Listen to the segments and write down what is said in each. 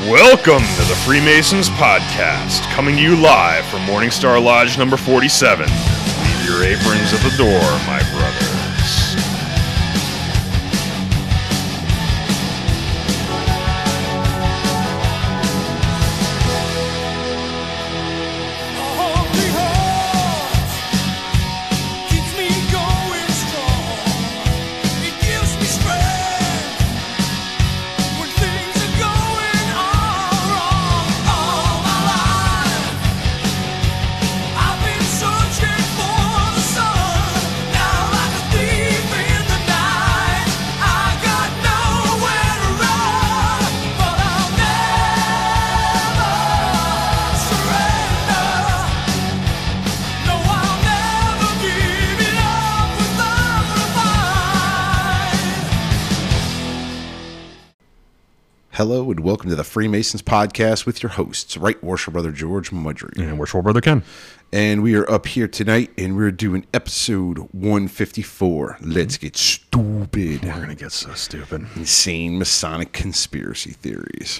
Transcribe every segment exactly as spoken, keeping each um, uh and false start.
Welcome to the Freemasons Podcast, coming to you live from Morningstar Lodge number forty-seven. Leave your aprons at the door, my brothers. Hello and welcome to the Freemasons Podcast with your hosts, Right Worship Brother George Mudry. And Worship Brother Ken. And we are up here tonight and we're doing episode one fifty-four. Let's get stupid. We're going to get so stupid. Insane Masonic conspiracy theories.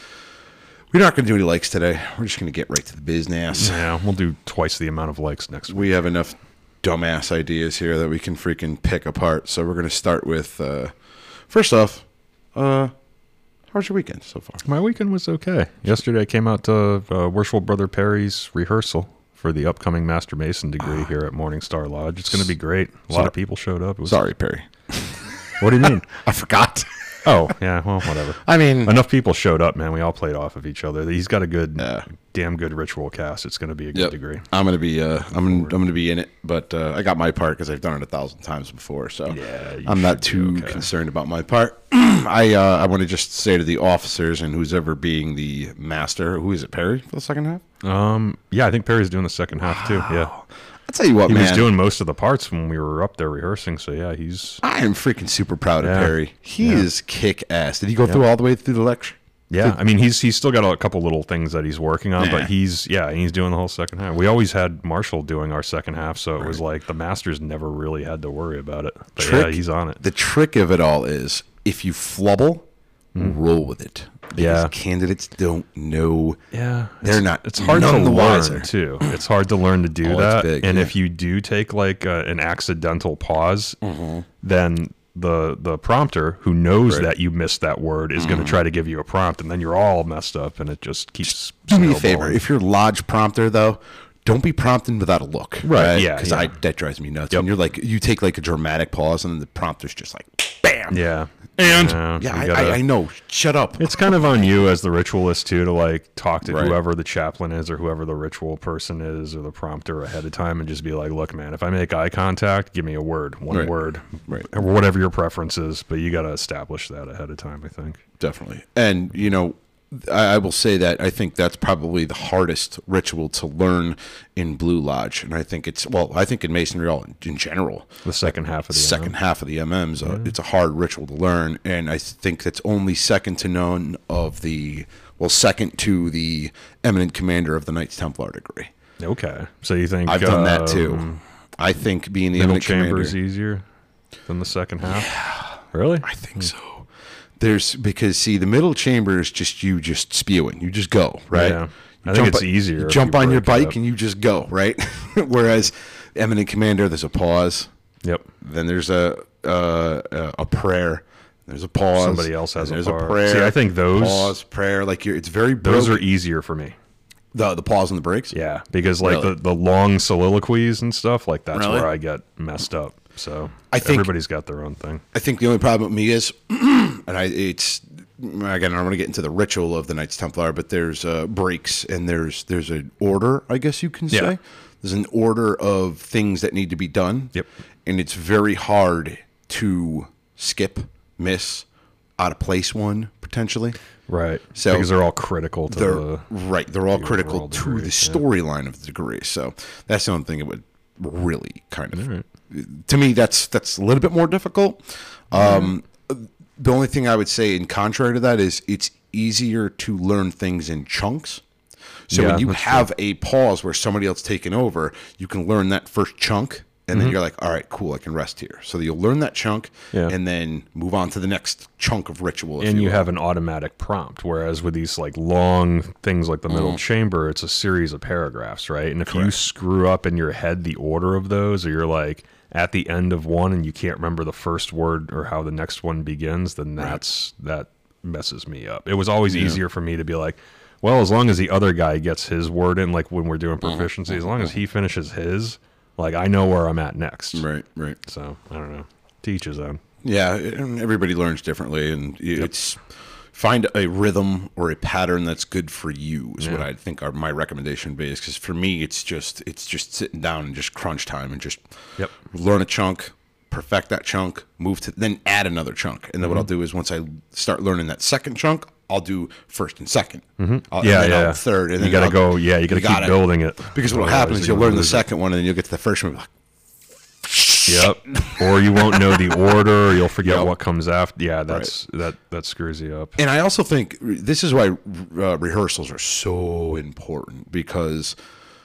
We're not going to do any likes today. We're just going to get right to the business. Yeah, we'll do twice the amount of likes next week. We have enough dumbass ideas here that we can freaking pick apart. So we're going to start with, uh, first off, uh... how's your weekend so far? My weekend was okay. Yesterday I came out to uh, Worshipful Brother Perry's rehearsal for the upcoming Master Mason degree uh, here at Morningstar Lodge. It's going to be great. A lot sorry, of people showed up. It was, sorry, Perry. What do you mean? I forgot. Oh, yeah, well, whatever. I mean... enough people showed up, man. We all played off of each other. He's got a good, uh, damn good ritual cast. It's going to be a good yep. degree. I'm going to be uh, I'm, I'm going to be in it, but uh, I got my part because I've done it a thousand times before, so yeah, I'm not too okay. concerned about my part. I uh, I want to just say to the officers and who's ever being the master, who is it, Perry, for the second half? Um, yeah, I think Perry's doing the second half, too, yeah. I'll tell you what, he man. He was doing most of the parts when we were up there rehearsing, so yeah, he's... I am freaking super proud yeah. of Perry. He yeah. is kick-ass. Did he go yeah. through all the way through the lecture? Yeah, Did... I mean, he's he's still got a couple little things that he's working on, nah. but he's, yeah, he's doing the whole second half. We always had Marshall doing our second half, so it right. was like the Masters never really had to worry about it. But trick, yeah, he's on it. The trick of it all is, if you flubble, mm. roll with it. Because yeah. candidates don't know. Yeah. They're not. It's hard to the learn, wiser. too. It's hard to learn to do oh, that. Big, and yeah. if you do take like a, an accidental pause, mm-hmm. then the the prompter who knows right. that you missed that word is mm-hmm. going to try to give you a prompt, and then you're all messed up, and it just keeps Do me a favor. If you're Lodge prompter, though, don't be prompting without a look. Right, right? yeah. Because yeah. that drives me nuts. Yep. When you're like, you take like a dramatic pause, and then the prompter's just like, bam. Yeah. And yeah, yeah, I, gotta, I, I know. Shut up. It's kind of on you as the ritualist too to like talk to right. whoever the chaplain is or whoever the ritual person is or the prompter ahead of time and just be like, look, man, if I make eye contact, give me a word, one right. word, right. or whatever your preference is. But you got to establish that ahead of time, I think. Definitely. And you know, I, I will say that I think that's probably the hardest ritual to learn in Blue Lodge, and I think it's well, I think in Masonry all in, in general, the second half of the second M M. half of the M Ms, uh, yeah. it's a hard ritual to learn, and I think that's only second to none of the well, second to the eminent commander of the Knights Templar degree. Okay, so you think I've done um, that too? I think being the middle eminent chamber commander is easier than the second half. Yeah, really? I think hmm. so. There's because see the middle chamber is just you just spewing, you just go right. Yeah. You I think it's easier. You jump you on your break bike and you just go right. Whereas eminent commander, there's a pause. Yep. Then there's a uh, a prayer. There's a pause. Somebody else has a there's part. a prayer. See, I think those pause prayer like you're. It's very broken. Those are easier for me. The the pause and the breaks. Yeah, because like really? the, the long soliloquies and stuff like that's really? where I get messed up. So I think everybody's got their own thing. I think the only problem with me is, and I it's again I don't want to get into the ritual of the Knights Templar, but there's uh, breaks and there's there's an order, I guess you can say. Yeah. There's an order of things that need to be done. Yep. And it's very hard to skip, miss, out of place one potentially. Right. So because they're all critical to they're, the right. They're all the critical to degree, the yeah. storyline of the degree. So that's the only thing that would really kind of right. to me that's that's a little bit more difficult. Um, mm-hmm. The only thing I would say in contrary to that is it's easier to learn things in chunks. So yeah, when you have true. a pause where somebody else taking over, you can learn that first chunk and then you're like, all right, cool, I can rest here. So you'll learn that chunk, Yeah. and then move on to the next chunk of ritual. If And you will. have an automatic prompt, whereas with these like long things like the middle Mm. chamber, it's a series of paragraphs, right? And if you Correct. screw up in your head the order of those, or you're like at the end of one and you can't remember the first word or how the next one begins, then that's that messes me up. It was always easier for me to be like, well, as long as the other guy gets his word in, like when we're doing proficiency, as long as he finishes his, like I know where I'm at next. Right, right. So I don't know. Teach his own. Yeah, and everybody learns differently, and it's find a rhythm or a pattern that's good for you is what I think are my recommendation would be. Because for me, it's just it's just sitting down and just crunch time and just Yep. learn a chunk, perfect that chunk, move to then add another chunk, and then what I'll do is once I start learning that second chunk, I'll do first and 2nd mm-hmm. Yeah, and then yeah. I'll third, and you then gotta I'll- go. Yeah, you gotta keep gotta- building it. Because what will Otherwise happen is you're you'll gonna learn the lose it. second one, and then you'll get to the first one. Like, Yep. Or you won't know the order. Or you'll forget Yep. what comes after. Yeah, that's that that screws you up. And I also think this is why uh, rehearsals are so important because,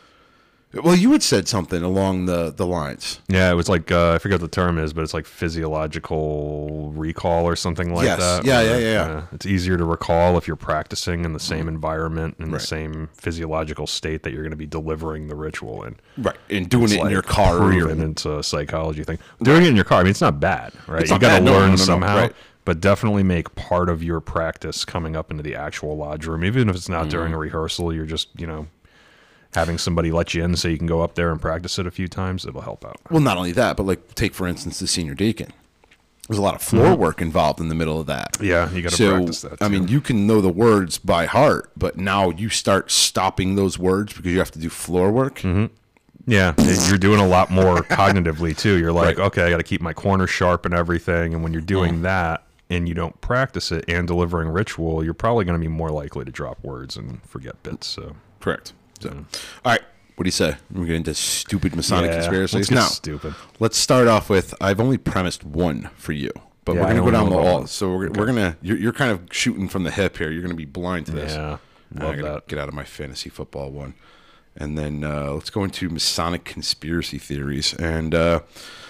well, you had said something along the, the lines. Yeah, it was like uh, I forget what the term is, but it's like physiological recall or something like Yes. that. Yeah, where, yeah, yeah, yeah. uh, it's easier to recall if you're practicing in the same environment and Right. the same physiological state that you're going to be delivering the ritual in. Right. And doing It's it in like your car. proven it's a psychology thing. Doing it in your car, I mean, it's not bad, right? It's You not got to bad. No, learn no, no, no. somehow, Right. but definitely make part of your practice coming up into the actual lodge room, even if it's not during a Mm-hmm. rehearsal. You're just, you know, having somebody let you in so you can go up there and practice it a few times. It'll help out. Well, not only that, but like take, for instance, the senior deacon. There's a lot of floor work involved in the middle of that. Yeah, you got to So, practice that. I too. mean, you can know the words by heart, but now you start stopping those words because you have to do floor work. yeah, you're doing a lot more cognitively too. You're like, Right. okay, I got to keep my corners sharp and everything. And when you're doing that and you don't practice it and delivering ritual, you're probably going to be more likely to drop words and forget bits. So Correct. So, all right. What do you say? We're getting into stupid Masonic Yeah, conspiracies let's get now. stupid. Let's start off with I've only premised one for you, but Yeah, we're I gonna go don't down know the about all. one. So we're, we're gonna you're, you're kind of shooting from the hip here. You're gonna be blind to this. yeah, I love gotta that. get out of my fantasy football one, and then uh, let's go into Masonic conspiracy theories. And uh,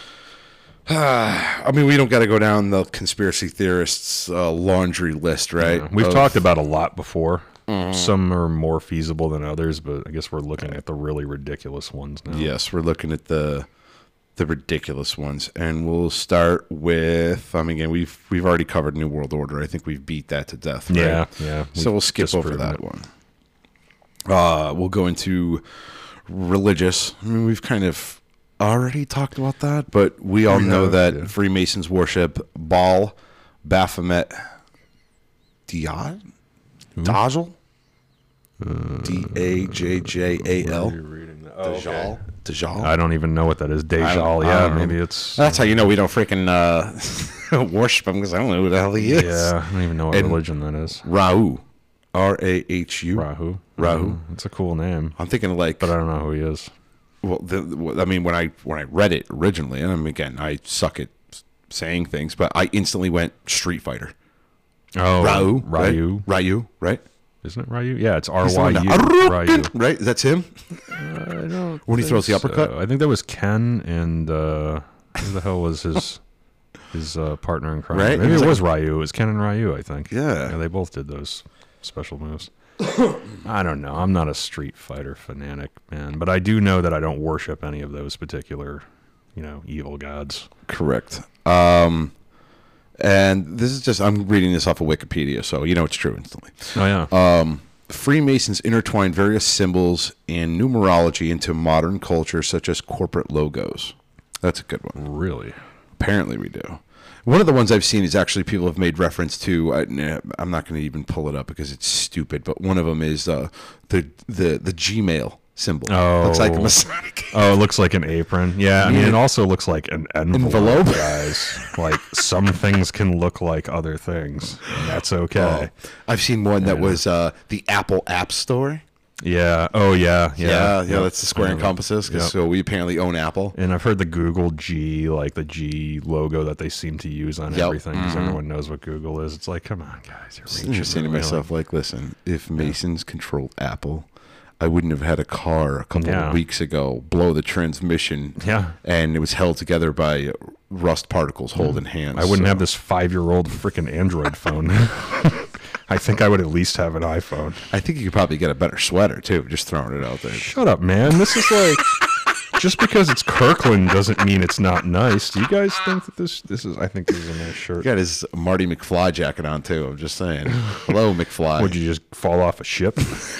I mean, we don't got to go down the conspiracy theorists' uh, laundry list, right? We've Of- talked about a lot before. Mm-hmm. Some are more feasible than others, but I guess we're looking at the really ridiculous ones now. Yes, we're looking at the the ridiculous ones, and we'll start with. I mean, again, we've we've already covered New World Order. I think we've beat that to death. Right? Yeah, yeah. So we'll skip over disproven that it. one. Uh, we'll go into religious. I mean, we've kind of already talked about that, but we all We know have, that yeah. Freemasons worship Baal, Baphomet, Diad, Dajjal, D A J J A L, Dajjal, Dajjal. I don't even know what that is. I don't- Dajjal, I yeah, don't know. maybe it's. That's how you know we don't freaking uh, worship him because I don't know who the hell he is. Yeah, I don't even know what And- religion that is. Rahu, R A H U. Rahu. Rahu. It's a cool name, I'm thinking like, but I don't know who he is. well, the, the- I mean, when I when I read it originally, and I mean, again, I suck at saying things, but I instantly went Street Fighter. Oh, Ryu, Ryu. right? Ryu, right? Isn't it Ryu? Yeah, it's R He's the Y one U. that- Ryu. Right? That's him. I don't When he think throws the uppercut? so. I think that was Ken and uh, who the hell was his his uh, partner in crime? Right? Maybe It was it like- was Ryu. It was Ken and Ryu, I think. Yeah. yeah, they both did those special moves. I don't know. I'm not a Street Fighter fanatic, man, but I do know that I don't worship any of those particular, you know, evil gods. Correct. Um, and this is just I'm reading this off of Wikipedia, so you know it's true instantly. Oh yeah. Um, Freemasons intertwine various symbols and numerology into modern culture, such as corporate logos. That's a good one. Really? Apparently, we do. One of the ones I've seen is actually people have made reference to. Uh, nah, I'm not going to even pull it up because it's stupid. But one of them is uh, the the the Gmail symbol. Oh. Looks like a Masonic. Oh, it looks like an apron. Yeah, I mean, Yeah. it also looks like an envelope, Envelope? guys. Like, some things can look like other things, and that's okay. Oh, I've seen one that Yeah. was uh, the Apple App Store. Yeah. Oh, yeah. Yeah. Yeah, yeah, Yep. that's the square and Yep. compasses. 'Cause Yep. So we apparently own Apple. And I've heard the Google G, like the G logo that they seem to use on Yep. everything, because Mhm. everyone knows what Google is. It's like, come on, guys, you're I'm reaching. just saying to really. myself, like, listen, if Masons controlled Apple, I wouldn't have had a car a couple Yeah. of weeks ago blow the transmission. Yeah. And it was held together by rust particles holding hands. I wouldn't so. have this five-year-old freaking Android phone. I think I would at least have an iPhone. I think you could probably get a better sweater, too, just throwing it out there. Shut up, man. This is like... Just because it's Kirkland doesn't mean it's not nice. Do you guys think that this this is... I think this is a nice shirt. He got his Marty McFly jacket on, too. I'm just saying. Hello, McFly. Would you just fall off a ship?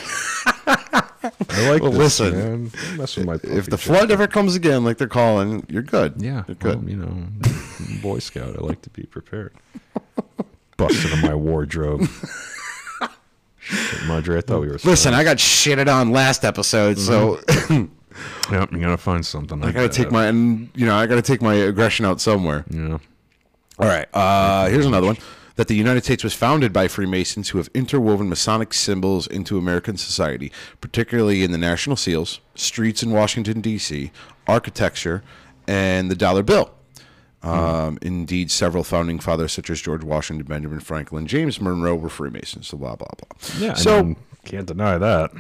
I like Well, this, listen, man. Don't mess with my If puppy the jacket. flood ever comes again, like they're calling, you're good. Yeah, You're good. well, you know, Boy Scout. I like to be prepared. Busted in my wardrobe. Shit, Madre, I thought we were. Listen, I got shitted on last episode, so Yep, you gotta find something. I Like gotta that. take my, and you know, I gotta take my aggression out somewhere. Yeah. All right. Uh, here's another one. That the United States was founded by Freemasons who have interwoven Masonic symbols into American society, particularly in the national seals, streets in Washington, D C, architecture, and the dollar bill. Um, hmm. Indeed, several founding fathers such as George Washington, Benjamin Franklin, James Monroe were Freemasons, so blah, blah, blah. Yeah, so, I mean, can't deny that.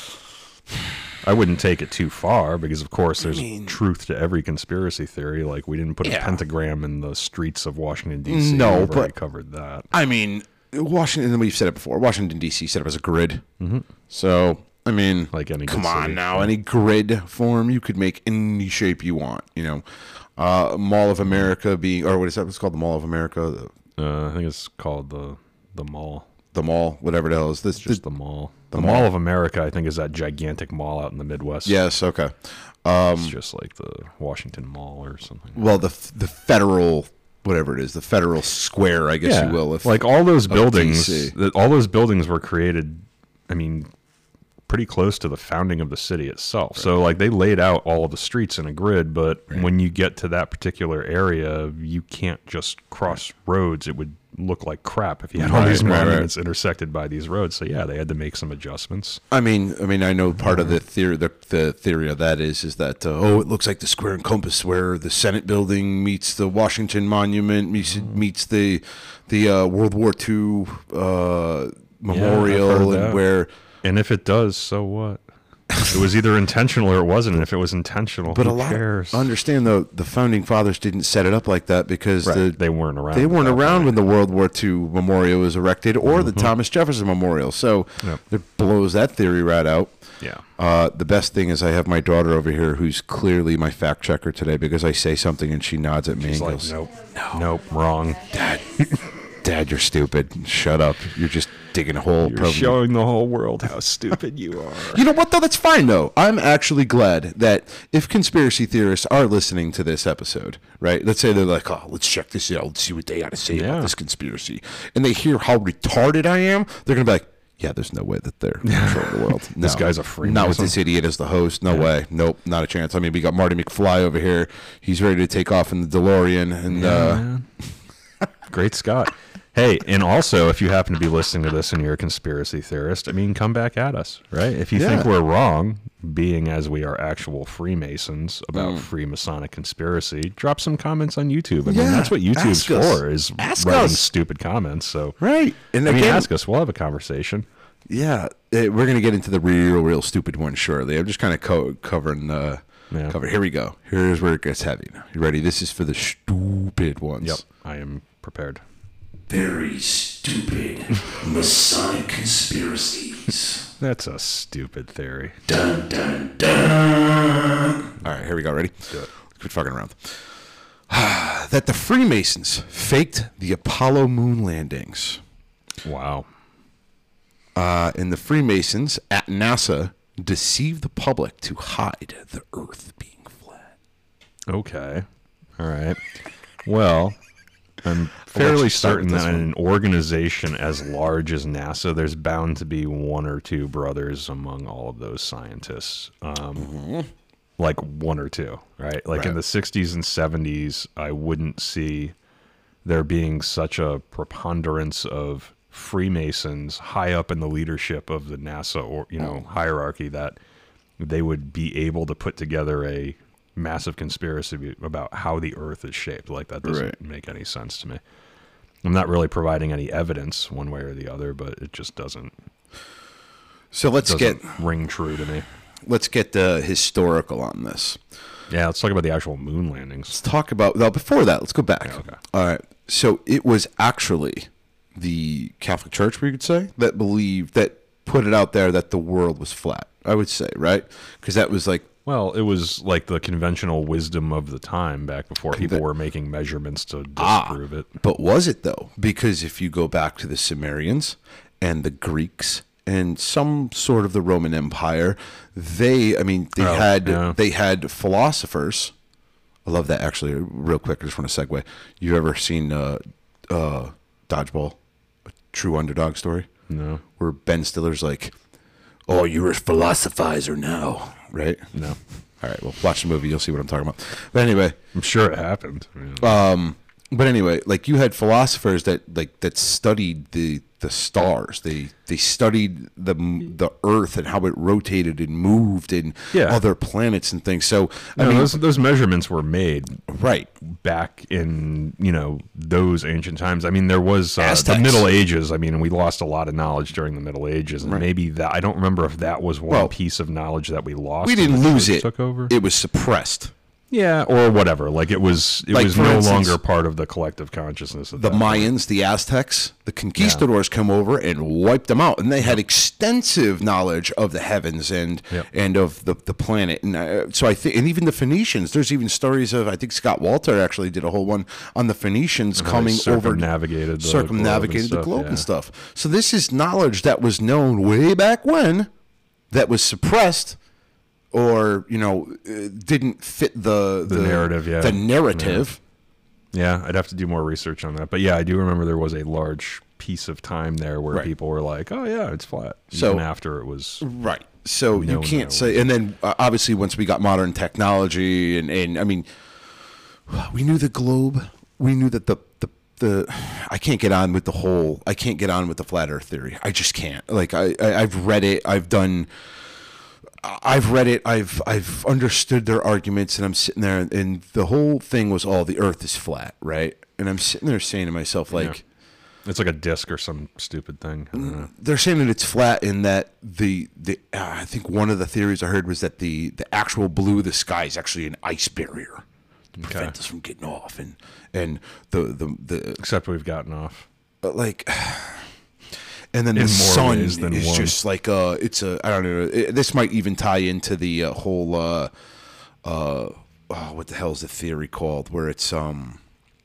I wouldn't take it too far because, of course, there's I mean, truth to every conspiracy theory. Like, we didn't put yeah. a pentagram in the streets of Washington, D C No, We've but covered that. I mean, Washington, and we've said it before, Washington, D C set up as a grid. Mm-hmm. So, I mean, like any come on city. now, any grid form, you could make any shape you want, you know. Uh, Mall of America being, or what is that? What's called the Mall of America? Uh, I think it's called the the mall. The mall, whatever the hell is this? It's just the, the mall. The, the mall. Mall of America, I think, is that gigantic mall out in the Midwest. Yes, okay. Um, it's just like the Washington Mall or something. Well, the the federal, whatever it is, the federal square, I guess yeah. you will. If, like all those buildings, that all those buildings were created, I mean, pretty close to the founding of the city itself. Right. So, like, they laid out all of the streets in a grid, but right. when you get to that particular area, you can't just cross right. roads. It would look like crap if you had all right, these monuments right, right. intersected by these roads. So, yeah, they had to make some adjustments. I mean, I mean, I know part of the theory, the, the theory of that is, is that uh, oh, it looks like the square and compass where the Senate building meets the Washington Monument meets mm. meets the the uh, World War Two uh, memorial, yeah, and where. And if it does, so what? It was either intentional or it wasn't. And if it was intentional, but who a lot cares? Understand though, the founding fathers didn't set it up like that because right. the, they weren't around. They weren't around when the World War Two memorial was erected or mm-hmm. the Thomas Jefferson Memorial. So yep. it blows that theory right out. Yeah. Uh, the best thing is I have my daughter over here who's clearly my fact checker today because I say something and she nods at me. She's and like, goes, nope, no. nope, wrong. Dad, Dad, you're stupid. Shut up. You're just digging a hole. You're probably. showing the whole world how stupid you are. You know what, though? That's fine, though. I'm actually glad that if conspiracy theorists are listening to this episode, right? Let's say they're like, oh, let's check this out. Let's see what they got to say yeah. about this conspiracy. And they hear how retarded I am. They're going to be like, yeah, there's no way that they're controlling the world. No. This guy's a freak. Not with this idiot as the host. No yeah. way. Nope, not a chance. I mean, we got Marty McFly over here. He's ready to take off in the DeLorean. And yeah, uh, Great Scott. Hey, and also, if you happen to be listening to this and you're a conspiracy theorist, I mean, come back at us, right? If you yeah. think we're wrong, being as we are actual Freemasons about mm. Freemasonic conspiracy, drop some comments on YouTube. I mean, yeah. that's what YouTube's for, is ask writing us. stupid comments. So, right. And I again, mean, ask us. We'll have a conversation. Yeah. It, we're going to get into the real, real stupid one shortly. I'm just kind of co- covering the... Yeah. Cover. Here we go. Here's where it gets heavy. Now. You ready? This is for the stupid ones. Yep. I am prepared. Very stupid Masonic conspiracies. That's a stupid theory. Dun, dun, dun. All right, here we go. Ready? Do it. Quit fucking around. That the Freemasons faked the Apollo moon landings. Wow. Uh, and the Freemasons at NASA deceived the public to hide the Earth being flat. Okay. All right. Well... I'm fairly certain that in an organization as large as NASA, there's bound to be one or two brothers among all of those scientists. Um, mm-hmm. Like one or two, right? Like right. in the sixties and seventies, I wouldn't see there being such a preponderance of Freemasons high up in the leadership of the NASA or you know oh. hierarchy that they would be able to put together a massive conspiracy about how the Earth is shaped. Like that doesn't right. make any sense to me. I'm not really providing any evidence one way or the other, but it just doesn't. So let's doesn't get ring true to me. let's get the historical on this. Yeah, let's talk about the actual moon landings. Let's talk about well before that. Let's go back. Yeah, okay. All right. So it was actually the Catholic Church, we could say, that believed that put it out there that the world was flat. I would say, right? Because that was like Well, it was like the conventional wisdom of the time back before people were making measurements to disprove ah, it. But was it though? Because if you go back to the Sumerians and the Greeks and some sort of the Roman Empire, they, I mean, they Oh, had yeah. they had philosophers. I love that actually. Real quick, I just want to segue. You ever seen uh, uh, Dodgeball, a true underdog story? No. Where Ben Stiller's like, "Oh, you're a philosophizer now," right? No. All right, well, watch the movie. You'll see what I'm talking about. But anyway, I'm sure it happened. I mean, um, but anyway, like you had philosophers that like that studied the the stars. They they studied the the Earth and how it rotated and moved and Yeah. other planets and things. So I no, mean, those those measurements were made right. back in, you know, those ancient times. I mean, there was uh, the Aztecs. Middle Ages. I mean, we lost a lot of knowledge during the Middle Ages, and Right. maybe that I don't remember if that was one Well, piece of knowledge that we lost. We and didn't the lose church it. Took over. It was suppressed. Yeah, or whatever. Like it was, it Like, was for no instance, longer part of the collective consciousness of The that point. Mayans, the Aztecs, the conquistadors come over and wiped them out, and they had extensive knowledge of the heavens and Yep. and of the, the planet. And uh, so I think, and even the Phoenicians. There's even stories of I think Scott Walter actually did a whole one on the Phoenicians How they coming over, circumnavigated the circumnavigated the globe and globe stuff, and yeah. stuff. So this is knowledge that was known way back when, that was suppressed. Or you know, uh, didn't fit the The narrative, yeah. the narrative. Yeah, I'd have to do more research on that. But yeah, I do remember there was a large piece of time there where Right. people were like, "Oh yeah, it's flat." So- Even after it was, Right. So you No, can't no. say, and then uh, obviously once we got modern technology, and, and I mean, we knew the globe, we knew that the, the, the, I can't get on with the whole, I can't get on with the flat earth theory. I just can't. Like I, I I've read it, I've done, I've read it, I've, I've understood their arguments, and I'm sitting there, and, and the whole thing was all the earth is flat, right? And I'm sitting there saying to myself, like, it's like a disc or some stupid thing. I don't know. they're saying that it's flat in that the the uh, I think one of the theories I heard was that the the actual blue of the sky is actually an ice barrier to prevent Okay. us from getting off, and and the the the Except we've gotten off. uh, like. And then In the more sun ways than is one. just like uh it's a I don't know it, this might even tie into the uh, whole uh uh oh, what the hell is the theory called where it's um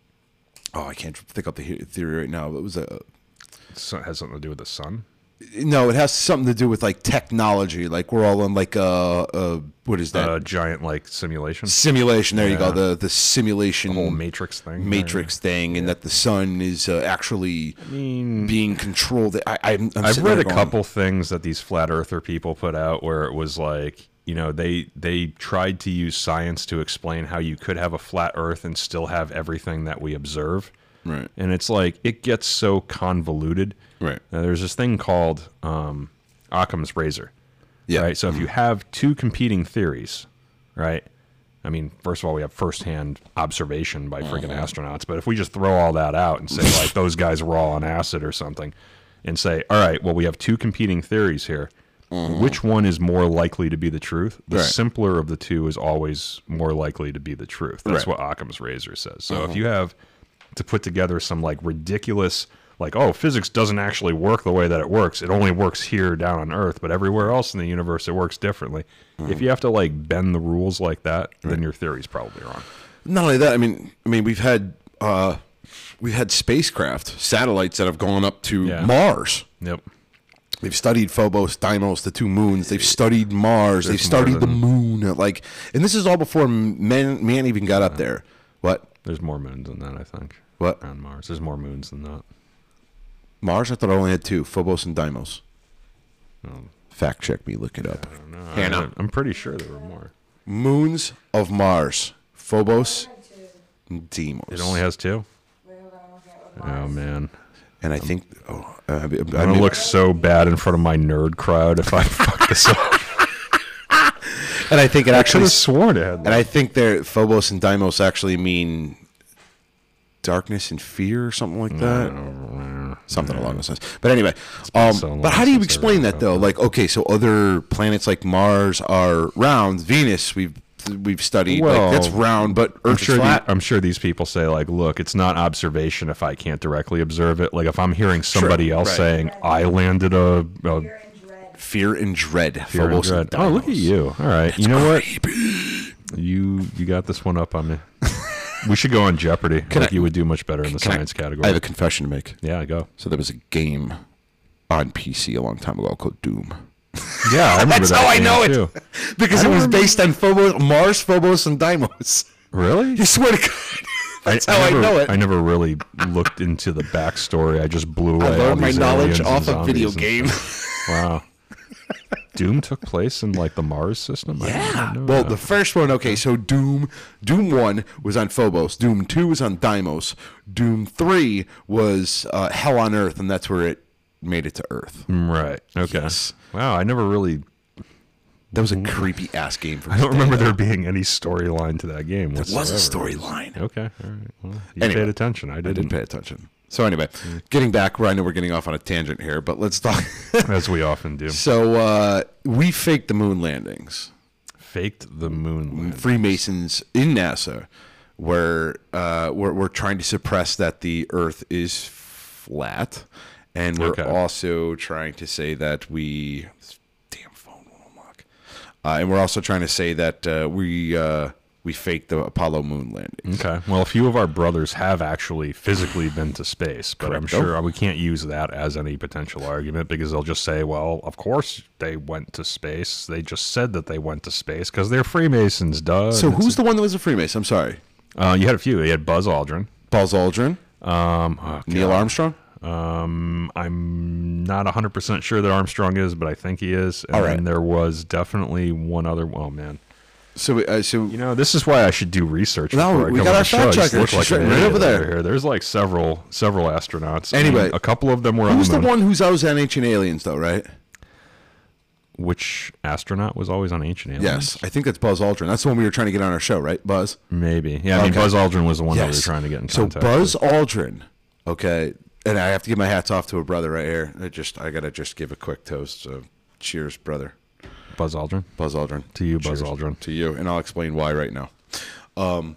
oh I can't think up the he- theory right now. It was a So it has something to do with the sun. No, it has something to do with like technology. Like we're all in like a, a what is that? A giant like simulation, simulation. There you go. Yeah. The the simulation whole matrix thing. matrix thing, and that the sun is uh, actually mean, being controlled. I, I'm, I'm I've sitting read there a going, couple things that these flat earther people put out where it was like, you know, they they tried to use science to explain how you could have a flat earth and still have everything that we observe. Right. And it's like it gets so convoluted. Right. Now, there's this thing called um, Occam's razor. Yeah. Right. So if you have two competing theories, right? I mean, first of all, we have firsthand observation by freaking astronauts. But if we just throw all that out and say like those guys were all on acid or something, and say, all right, well, we have two competing theories here. Which one is more likely to be the truth? The Right. simpler of the two is always more likely to be the truth. That's Right. what Occam's razor says. So if you have to put together some like ridiculous, like, oh, physics doesn't actually work the way that it works. It only works here down on Earth, but everywhere else in the universe it works differently. If you have to like bend the rules like that, then your theory's probably wrong. Not only that, I mean, I mean, we've had uh, we've had spacecraft, satellites that have gone up to Yeah. Mars. Yep. They've studied Phobos, Deimos, the two moons. They've studied Mars. They've There's more studied the than- moon. Like, and this is all before man, man even got up there. What? There's more moons than that, I think. What? Around Mars. There's more moons than that. Mars? I thought I only had two, Phobos and Deimos. Um, Fact check me. Look it up. I don't know. Hannah. I, I'm pretty sure there were more. Moons of Mars: Phobos and Deimos. It only has two? Oh, man. And I think. Oh, uh, I, I'm I going to mean- look so bad in front of my nerd crowd if I fuck this up. And I think it I could actually. have sworn it had And I think they're Phobos and Deimos actually mean darkness and fear or something like that. something along those lines. But anyway, um, so but how do you since I explain read that though? Like, okay, so other planets like Mars are round. Venus, we've we've studied, Well, like that's round, but I'm Earth sure, is flat. the, I'm sure these people say, like, look, it's not observation if I can't directly observe it. Like, if I'm hearing somebody else right. saying, I landed a... a Fear and dread. fear and Phobos dread. and Oh, look at Deimos. you. All right. you know what? You you got this one up on me. We should go on Jeopardy. I think I- you would do much better in the Can I- science I category. have a confession to make. Yeah, go. So there was a game on P C a long time ago called Doom. Yeah, I remember That's that how I game, know it. too. Because I it don't was remember- based on Phobos, Mars, Phobos, and Deimos. Really? You swear to God. That's how I, never, know it. I never really looked into the backstory. I just blew away I all learned my these knowledge aliens and off a video zombies and game. stuff. Wow. Doom took place in like the Mars system? I didn't Yeah. know Well, that. the first one, okay, so Doom, Doom one was on Phobos. Doom two was on Deimos. Doom three was uh, Hell on Earth, and that's where it made it to Earth. Right. Okay. Yes. Wow, I never really... That was a creepy ass game. From I don't its day, remember though. there being any storyline to that game. There was a whatsoever. storyline. Okay. All right. Well, you Anyway, paid attention. I I didn't. didn't pay attention. So anyway, getting back where I know we're getting off on a tangent here, but let's talk. As we often do. So uh, we faked the moon landings. Faked the moon landing. Freemasons in NASA were, uh, were, were trying to suppress that the Earth is flat. And we're Okay. also trying to say that we... This damn phone won't unlock. Uh, and we're also trying to say that uh, we uh, we faked the Apollo moon landing. Okay. Well, a few of our brothers have actually physically been to space, but I'm Correcto. sure we can't use that as any potential argument because they'll just say, well, of course they went to space. They just said that they went to space because they're Freemasons, duh. So And it's- who's the one that was a Freemason? I'm sorry. Uh, you had a few. You had Buzz Aldrin. Buzz Aldrin? Um, oh, Neil God. Armstrong? Um, I'm not one hundred percent sure that Armstrong is, but I think he is. And All then right. there was definitely one other. Oh, man. So, uh, so You know, this is why I should do research. No, before I we come got on our the show. fact I just checker. look She's like an right idiot over there. Here. There's like several several astronauts. Anyway. And a couple of them were on who's the the moon. one who's always on Ancient Aliens, though, right? Which astronaut was always on Ancient Aliens? Yes, I think that's Buzz Aldrin. That's the one we were trying to get on our show, right, Buzz? Maybe. Yeah, I mean, Okay. Buzz Aldrin was the one that we were Yes. trying to get in So contact Buzz with. Aldrin, okay, and I have to give my hats off to a brother right here. I just, I gotta just give a quick toast. So, cheers, brother, Buzz Aldrin? Buzz Aldrin. To you, Buzz Cheers. Aldrin. To you, and I'll explain why right now. Um,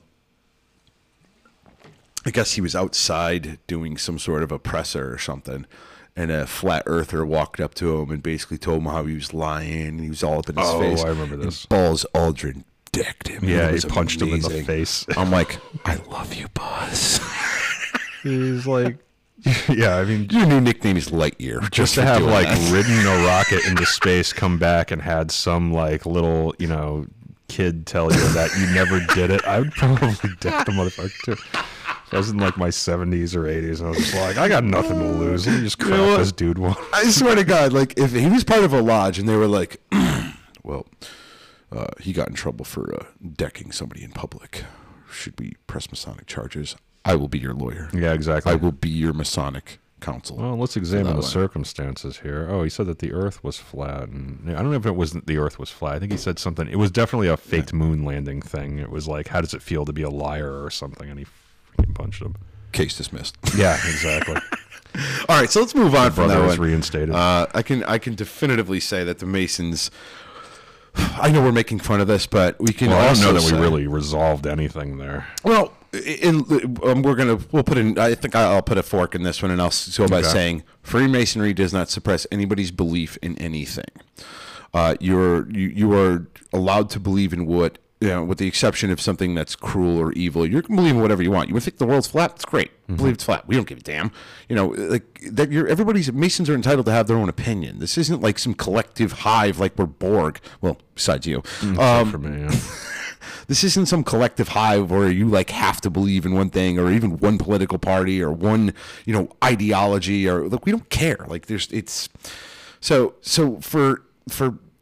I guess he was outside doing some sort of a presser or something, and a flat earther walked up to him and basically told him how he was lying. And he was all up in his Oh, face. I remember And this. Buzz Aldrin decked him. Yeah, It he was punched him in the amazing. face. I'm like, I love you, Buzz. He's like, yeah, I mean, Your new nickname is Lightyear. just to for have doing like that. ridden a rocket into space, come back and had some like little, you know, kid tell you that you never did it, I would probably deck the motherfucker too. If I was in like my seventies or eighties, and I was just like, I got nothing to lose. Let me just crap know what? this dude one. I swear to God, like if he was part of a lodge and they were like, well, uh, he got in trouble for uh, decking somebody in public. Should we press Masonic charges? I will be your lawyer. Yeah, exactly. I will be your Masonic counsel. Well, let's examine that the way. circumstances here. Oh, he said that the Earth was flat, and I don't know if it was the Earth was flat. I think he said something. It was definitely a faked moon landing thing. It was like, how does it feel to be a liar or something? And he freaking punched him. Case dismissed. Yeah, exactly. All right, so let's move on from Brother that is one. reinstated. Uh, I can I can definitively say that the Masons. I know we're making fun of this, but we can well, I don't also know that say, we really resolved anything there. Well, in, um, we're gonna we'll put in. I think I'll put a fork in this one, and I'll go by Okay. saying Freemasonry does not suppress anybody's belief in anything. Uh, you're you, you are allowed to believe in what, you know, with the exception of something that's cruel or evil. You can believe in whatever you want. You want to think the world's flat? It's great. Mm-hmm. Believe it's flat. We don't give a damn. You know, like that. You're everybody's Masons are entitled to have their own opinion. This isn't like some collective hive like we're Borg. Well, besides you. Except Um, for me, yeah. this isn't some collective hive where you like have to believe in one thing or even one political party or one, you know, ideology or look, we don't care. Like there's it's so so for for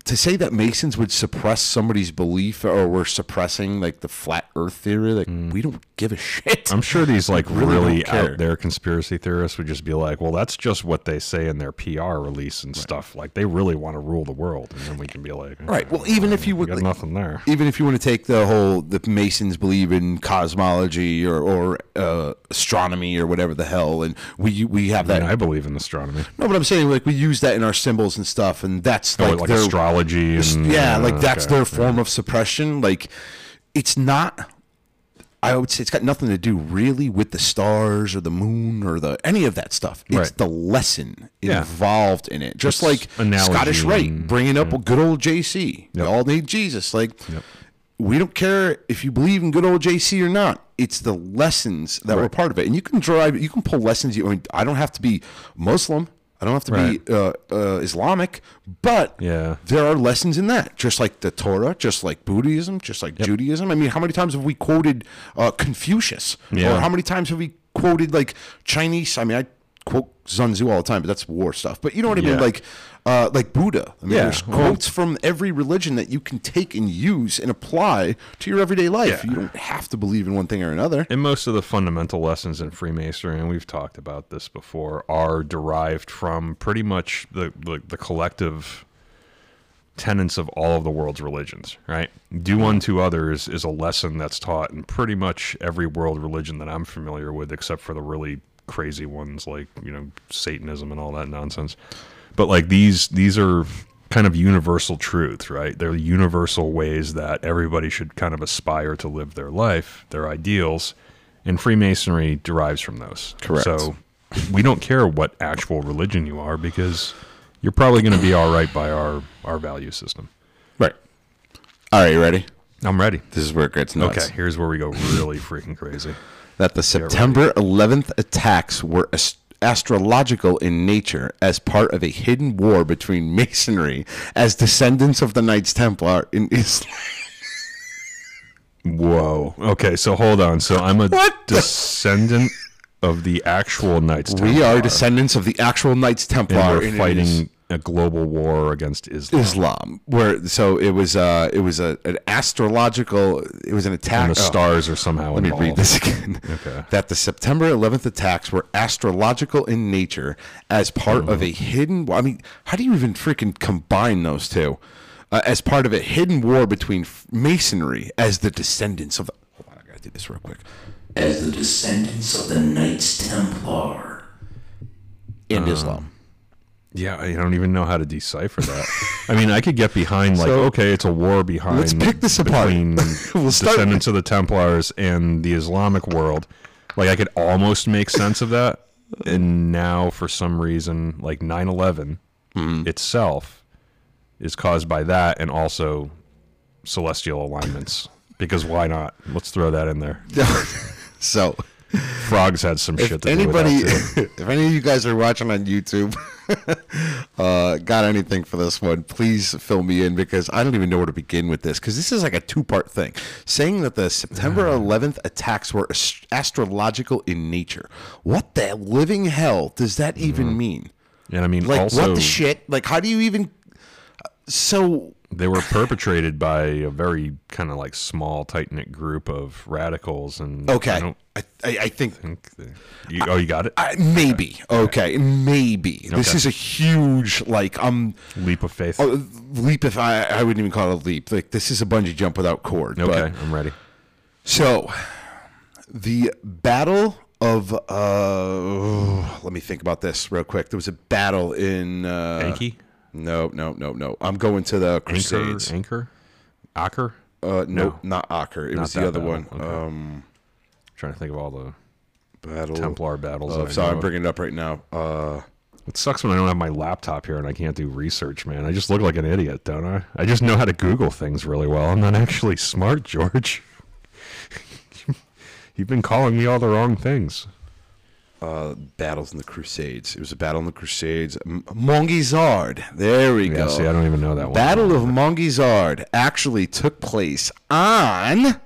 to say that Masons would suppress somebody's belief or we're suppressing like the flat Earth theory, like we don't give a shit. I'm sure these like We really really don't care. out there conspiracy theorists would just be like, well, that's just what they say in their P R release and stuff. Like they really want to rule the world, and then we can be like, Right. Well, even if you we would, got like, nothing there. even if you want to take the whole the Masons believe in cosmology or or uh, astronomy or whatever the hell, and we we have I that. mean, I believe in astronomy. No, but I'm saying like we use that in our symbols and stuff, and that's Oh, like, like their astrology and yeah, uh, like that's okay. their form of suppression. Like it's not. I would say it's got nothing to do really with the stars or the moon or the any of that stuff. It's Right. the lesson Yeah. involved in it. Just It's like analogy Scottish Rite and- bringing up a good old J C. Yep. We all need Jesus. Like Yep. we don't care if you believe in good old J C or not. It's the lessons that were part of it, and you can drive. You can pull lessons. You, I, mean, I don't have to be Muslim. I don't have to Right. be uh, uh, Islamic, but Yeah. there are lessons in that, just like the Torah, just like Buddhism, just like Judaism. I mean, how many times have we quoted uh, Confucius? Yeah. Or how many times have we quoted like Chinese? I mean, I quote Sun Tzu all the time, but that's war stuff. But you know what I mean? Yeah. Like, uh, like Buddha. I mean, Yeah, there's well- quotes from every religion that you can take and use and apply to your everyday life. Yeah. You don't have to believe in one thing or another. And most of the fundamental lessons in Freemasonry, and we've talked about this before, are derived from pretty much the, the, the collective tenets of all of the world's religions, right? Do unto others is a lesson that's taught in pretty much every world religion that I'm familiar with, except for the really crazy ones like, you know, Satanism and all that nonsense. But like these, these are kind of universal truths, right? They're universal ways that everybody should kind of aspire to live their life, their ideals, and Freemasonry derives from those. Correct. So we don't care what actual religion you are because you're probably going to be all right by our, our value system. Right. All right, you ready? I'm ready. This is where it gets nuts. Okay, here's where we go really freaking crazy. That the September eleventh attacks were ast- astrological in nature as part of a hidden war between Masonry as descendants of the Knights Templar in Islam. Whoa. Okay, so hold on. So I'm a What the- descendant of the actual Knights Templar. We are descendants of the actual Knights Templar and we're in fighting a global war against Islam. Islam. Where so it was uh it was a an astrological it was an attack. And the oh. stars are somehow Let me involved. read this again. Okay. That the September eleventh attacks were astrological in nature as part of a hidden. I mean, how do you even freaking combine those two? Uh, as part of a hidden war between f- Masonry as the descendants of. Hold on, I gotta do this real quick. As the descendants of the Knights Templar. And Islam. Yeah, I don't even know how to decipher that. I mean, I could get behind like, So, okay, it's a war behind. let's pick this apart. between We'll start- descendants of the Templars and the Islamic world. Like, I could almost make sense of that. And now, for some reason, like nine eleven Mm-hmm. itself is caused by that, and also celestial alignments. Because why not? Let's throw that in there. So. Frogs had some shit If to anybody, do with that too. if any of you guys are watching on YouTube, uh, got anything for this one, please fill me in because I don't even know where to begin with this because this is like a two-part thing. Saying that the September eleventh attacks were ast- astrological in nature. What the living hell does that even mean? And I mean, Like, also, what the shit? Like, how do you even... So... they were perpetrated by a very kind of like small, tight knit group of radicals. And Okay. I don't I, I, I think... think they, you, oh, you got it. I, maybe. Okay. Maybe. This Okay. is a huge, like, um... Leap of faith. Oh, leap, if I, I wouldn't even call it a leap. Like, this is a bungee jump without cord. okay, But, I'm ready. so, the battle of, uh, let me think about this real quick. There was a battle in, uh, Anki, no, no, no, no. I'm going to the Anchor, Crusades. Anchor, Acker. Uh, no, No. not Acre. It Not was the that other battle. one. Okay. Um, trying to think of all the battle. Templar battles. Uh, that I sorry, know I'm of. bringing it up right now. Uh, It sucks when I don't have my laptop here and I can't do research, man. I just look like an idiot, don't I? I just know how to Google things really well. I'm not actually smart, George. You've been calling me all the wrong things. uh, battles in the Crusades. It was a battle in the Crusades. M- Montgizard. There we Yeah, go. see, I don't even know that one. Battle of Montgizard actually took place on.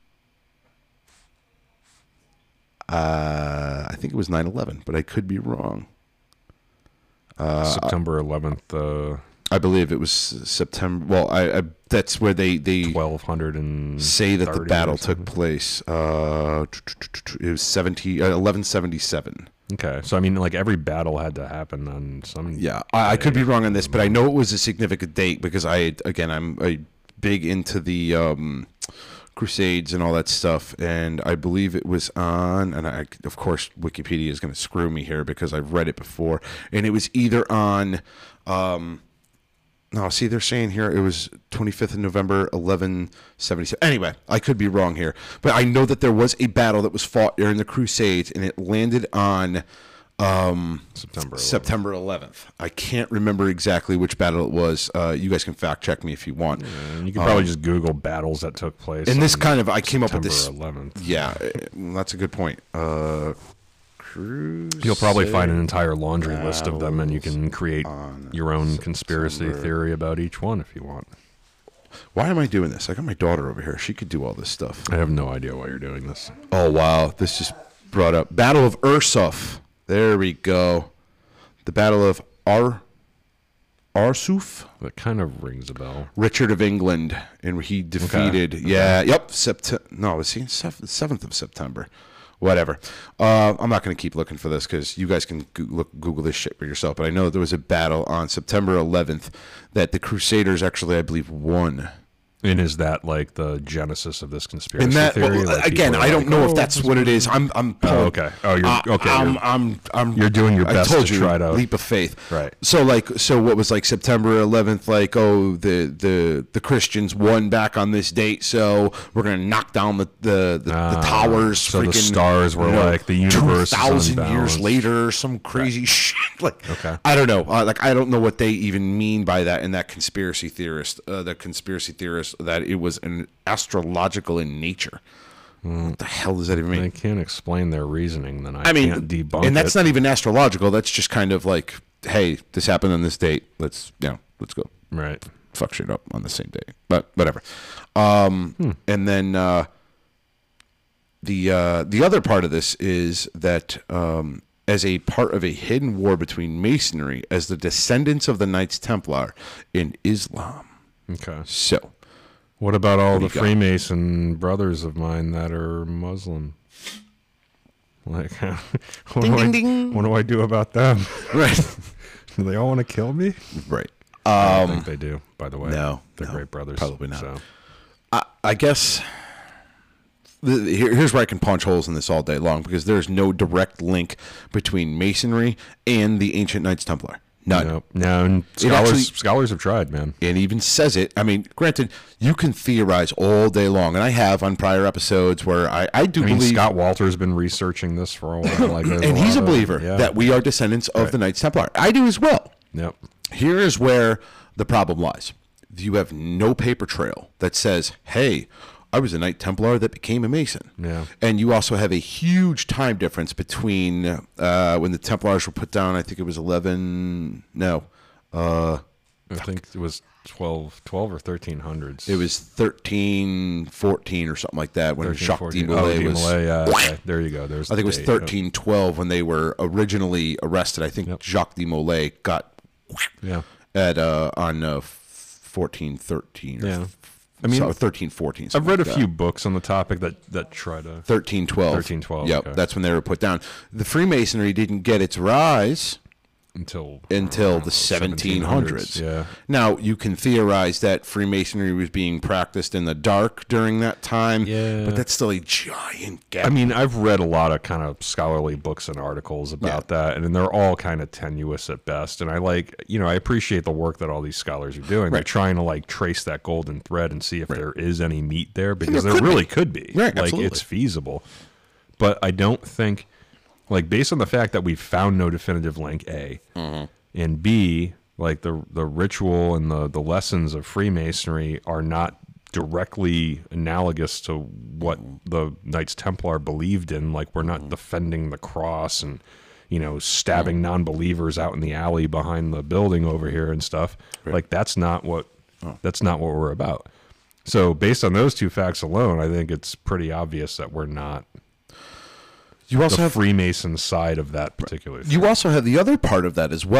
Uh, I think it was nine eleven, but I could be wrong. September eleventh, uh, I believe it was September. Well, I, I that's where they they twelve hundred and say that the battle took place. Uh, it was seventeen, uh, eleven seventy-seven. Okay, so I mean, like every battle had to happen on some. Yeah, I, I could be wrong on this, but I know it was a significant date because I, again, I'm a big into the um, Crusades and all that stuff, and I believe it was on. And I, of course, Wikipedia is going to screw me here because I've read it before, and it was either on. Um, no, see, they're saying here it was twenty-fifth of November, eleven seventy-seven. Anyway, I could be wrong here, but I know that there was a battle that was fought during the Crusades, and it landed on um, September eleventh. September eleventh. I can't remember exactly which battle it was. Uh, you guys can fact check me if you want. Yeah, you can probably um, just Google battles that took place. And this kind of, I came September up with this. eleventh. Yeah, that's a good point. Uh, You'll probably find an entire laundry list of them, and you can create your own conspiracy September. theory about each one if you want. Why am I doing this? I got my daughter over here. She could do all this stuff. I have no idea why you're doing this. Oh, wow. This just brought up. Battle of Ursuf. There we go. The Battle of Ar Arsuf. That kind of rings a bell. Richard of England. And he defeated, okay. yeah, okay. yep, September. No, was he seventh of September? Whatever. Uh, I'm not going to keep looking for this because you guys can go- look, Google this shit for yourself. But I know there was a battle on September eleventh that the Crusaders actually, I believe, won. And is that like the genesis of this conspiracy And that, theory? well, Like again, I don't like, know oh, if that's what it is. I'm, I'm. Oh, okay. Oh, you're uh, okay. I'm, You're, I'm, I'm. you're doing your best I told to you, try to leap of faith. Right. So, like, so what was like September eleventh? Like, oh, the the the Christians won back on this date, so we're gonna knock down the the, the, Ah, the towers. so the freaking, stars were you know, like, the universe is two thousand years unbalanced. later, some crazy shit. Like, Okay. I don't know. Uh, like, I don't know what they even mean by that. In that conspiracy theorist, uh, the conspiracy theorist, that it was an astrological in nature. What the hell does that even mean? I can't explain their reasoning, then I, I mean, can't debunk and that's it. not even astrological. That's just kind of like, hey, this happened on this date. Let's, you know, let's go Right. fuck shit up on the same day. But whatever. Um, Hmm. And then uh, the uh, the other part of this is that um, as a part of a hidden war between Masonry as the descendants of the Knights Templar in Islam. Okay. So, What about all What do the you got? Freemason brothers of mine that are Muslim? Like, what, Ding, do I, ding, ding. what do I do about them? right, Do they all want to kill me? right. I Um, don't think they do, by the way. no, They're no, great brothers. probably not. So. I, I guess the, here, here's where I can punch holes in this all day long because there's no direct link between Masonry and the ancient Knights Templar. None. No, no, and scholars, actually- scholars have tried, man. It even says it. I mean, granted, you can theorize all day long, and I have on prior episodes where I, I do I mean, believe, Scott Walter's been researching this for a while. Like, there's and a he's a lot of- believer yeah. that we are descendants of Right. the Knights Templar. I do as well. Yep. Here is where the problem lies. You have no paper trail that says, hey, I was a Knight Templar that became a Mason. Yeah. And you also have a huge time difference between uh, when the Templars were put down, I think it was eleven, no, uh, I think it was twelve, twelve or thirteen hundreds. it was thirteen, fourteen or something like that when thirteen, Jacques fourteen. de Molay oh, was, Molay, yeah, okay. There you go. There's I think it was the date. thirteen twelve when they were originally arrested. I think Yep. Jacques de Molay got Yeah. at uh, on uh, fourteen thirteen. Or Yeah. I I mean, mean, thirteen fourteen. I've read a like few that. books on the topic that, that try to... thirteen twelve. thirteen twelve, Yep, okay. that's when they were put down. The Freemasonry didn't get its rise Until... until uh, the seventeen hundreds. Yeah. Now, you can theorize that Freemasonry was being practiced in the dark during that time, Yeah. but that's still a giant gap. I mean, I've read a lot of kind of scholarly books and articles about that, and they're all kind of tenuous at best. And I like, you know, I appreciate the work that all these scholars are doing. They're Right. trying to like trace that golden thread and see if there is any meat there, because there there, could really be. could be. Right, like absolutely. it's feasible, but I don't think, like, based on the fact that we've found no definitive link, A, Mm-hmm. and B, like the the ritual and the the lessons of Freemasonry are not directly analogous to what the Knights Templar believed in. Like, we're not defending the cross and, you know, stabbing non-believers out in the alley behind the building over here and stuff. Like, that's not what that's not what we're about. So based on those two facts alone, I think it's pretty obvious that we're not you also the have Freemason side of that particular thing. You also have the other part of that as well.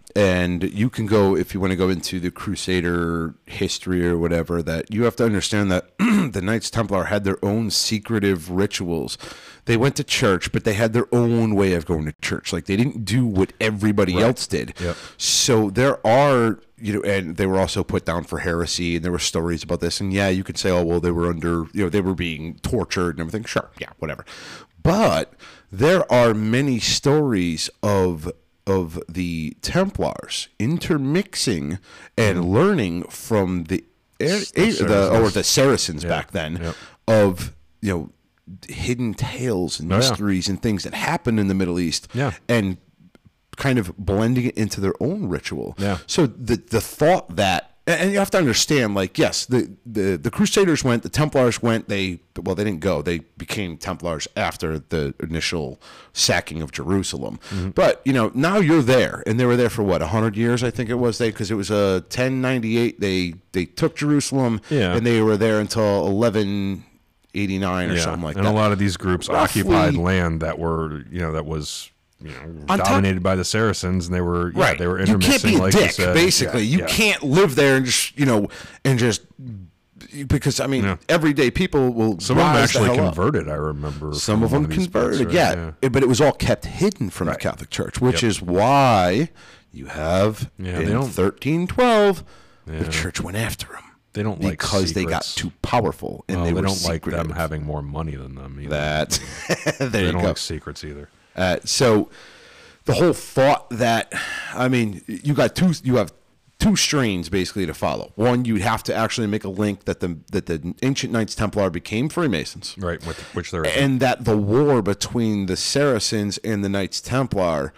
And you can go, if you want to go into the Crusader history or whatever, that you have to understand that the Knights Templar had their own secretive rituals. They went to church, but they had their own way of going to church. Like, they didn't do what everybody Right. else did. Yep. So there are, you know, and they were also put down for heresy, and there were stories about this. And yeah, you could say, oh, well, they were under, you know, they were being tortured and everything. Sure, yeah, whatever. But there are many stories of of the Templars intermixing and learning from the, the, the or the Saracens Yeah. back then Yep. of, you know, hidden tales and Oh, yeah. mysteries and things that happened in the Middle East, Yeah. and kind of blending it into their own ritual. Yeah. So the the thought that, and you have to understand, like, yes, the, the, the Crusaders went, the Templars went, they, well, they didn't go, they became Templars after the initial sacking of Jerusalem. Mm-hmm. But, you know, now you're there, and they were there for what, one hundred years, I think it was, they, because it was uh, ten ninety-eight, they, they took Jerusalem, Yeah. and they were there until eleven eighty-nine or Yeah. something like and that. a lot of these groups Roughly- occupied land that were, you know, that was, you know, On top- dominated by the Saracens, and they were, yeah, Right. they were You intermixing. can't be a like you dick, said. basically. Yeah, You yeah. can't live there and just, you know, and just, because, I mean, Yeah. everyday people will Some of them rise actually the hell up. converted. I remember Some from of one them these books, converted, right? yeah. It- But it was all kept hidden from Right. the Catholic Church, which Yep. is why you have Yeah, they in don't- thirteen twelve, Yeah. the church went after them. They don't like because they got secrets. too powerful, and Well, they, they were don't like them secretive. having more money than them. Either. that. there they you don't go. like secrets either. Uh, so the whole thought that, I mean, you got two, you have two strains basically to follow. One, you'd have to actually make a link that the that the ancient Knights Templar became Freemasons, Right, with, which there is. and that the war between the Saracens and the Knights Templar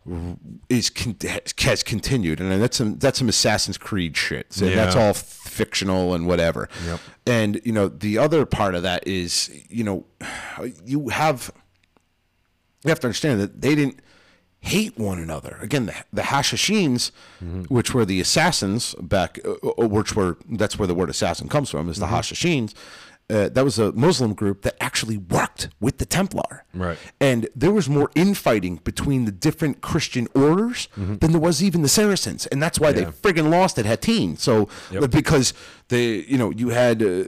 is con- has continued, and that's some that's some Assassin's Creed shit. So Yeah. that's all fictional and whatever. Yep. And you know, the other part of that is, you know, you have you have to understand that they didn't hate one another. Again, the, the Hashashins, Mm-hmm. which were the assassins back, uh, uh, which were that's where the word assassin comes from, is the Mm-hmm. Hashashins. Uh, that was a Muslim group that actually worked with the Templar. Right. And there was more infighting between the different Christian orders than there was even the Saracens. And that's why Mm-hmm. Yeah. they friggin' lost at Hattin. So, Yep. because they, you know, you had uh,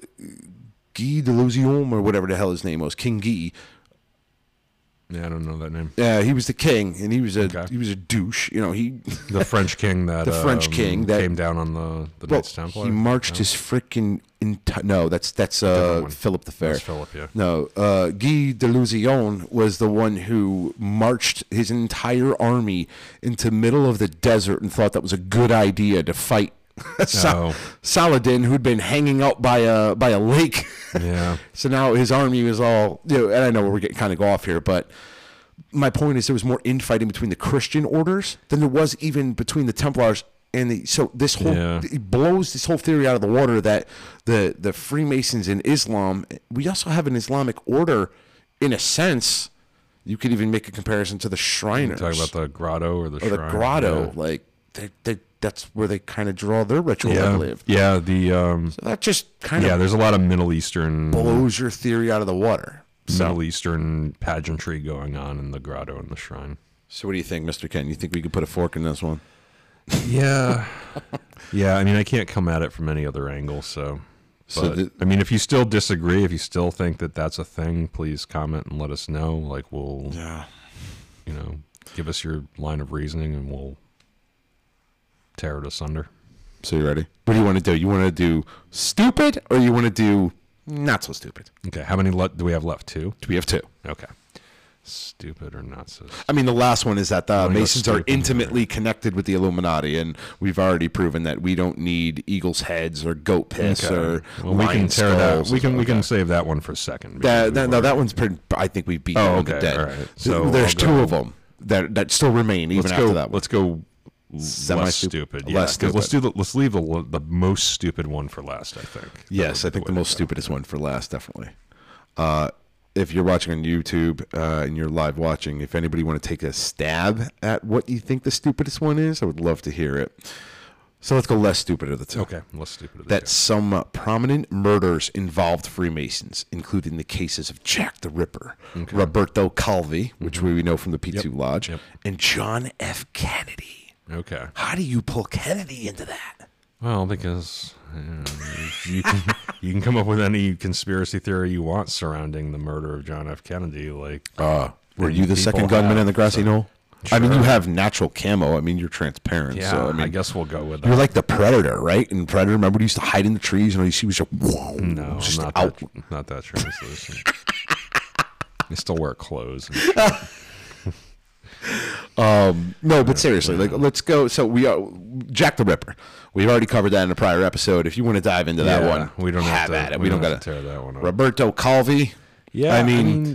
Guy de Luzium, or whatever the hell his name was, King Guy. Yeah, I don't know that name. Uh, he was the king, and he was a Okay. he was a douche. You know, he The French king that The French um, king that- came down on the the well, Knights Templar. he marched No? his freaking enti- no, that's that's Different uh, one. Philip the Fair. That's Philip, yeah. No, uh, Guy de Luzion was the one who marched his entire army into middle of the desert and thought that was a good idea to fight Sa- Oh. Saladin, who'd been hanging out by a by a lake. Yeah. So now his army was all, you know, and I know we're getting kind of off here, but my point is there was more infighting between the Christian orders than there was even between the Templars and the, so this whole, Yeah. it blows this whole theory out of the water that the, the Freemasons in Islam, we also have an Islamic order in a sense. You could even make a comparison to the Shriners. Talk about the grotto or the or the shrine. grotto, Yeah. like they, they, that's where they kind of draw their ritual, I Yeah, believe. yeah, the um, So that just kind yeah. of There's a lot of Middle Eastern, blows your theory out of the water. So, Middle Eastern pageantry going on in the grotto and the shrine. so what do you think, Mister Ken? You think we could put a fork in this one? Yeah, yeah. I mean, I can't come at it from any other angle. So, So but, the- I mean, if you still disagree, if you still think that that's a thing, please comment and let us know. Like, we'll, Yeah. you know, give us your line of reasoning, and we'll tear it asunder. So you ready? What do you want to do? You want to do stupid, or you want to do not so stupid? Okay, how many le- do we have left? Two. We have two. Okay. Stupid or not so? I mean, the last one is that the Wanna go Masons are stupid, intimately connected with the Illuminati, and we've already proven that we don't need eagles' heads or goat piss or Well, we can lion tear that. skulls. We can we can Okay. save that one for a second. That, because that, we've no, that already- one's pretty. I think we beat Oh, that one to okay, dead. all right. Th- So there's I'll two go- of them that that still remain even Let's after go. that one. Let's go. Less Semi-stup- stupid. less Yeah, 'cause stupid. let's do the. Let's leave the the most stupid one for last. I think. Yes, I think the most stupidest one for last, definitely. Uh, if you're watching on YouTube uh, and you're live watching, if anybody want to take a stab at what you think the stupidest one is, I would love to hear it. So let's go less stupid of the two. Okay, less stupid. Of the That two. some uh, prominent murders involved Freemasons, including the cases of Jack the Ripper, Roberto Calvi, which we know from the P two Yep. Lodge, Yep. and John F. Kennedy. Okay. How do you pull Kennedy into that? Well, because you, know, you can you can come up with any conspiracy theory you want surrounding the murder of John F. Kennedy. Like, Uh, were many you the people second gunman have, in the grassy so- knoll? I mean, you Sure. have natural camo. I mean, you're transparent. yeah, so, I I, mean, guess we'll go with that. you're like the Predator, right? In Predator, remember he used to hide in the trees and all you see was just whoa, no, just not out. that, not that translucent. I still wear clothes. And shit. No, but seriously, like let's go. So we are Jack the Ripper. We've already covered that in a prior episode. If you want to dive into that Yeah, one, we don't have to. at it. We, We, don't, don't, have got to tear that one up. Roberto Calvi. Yeah, I mean,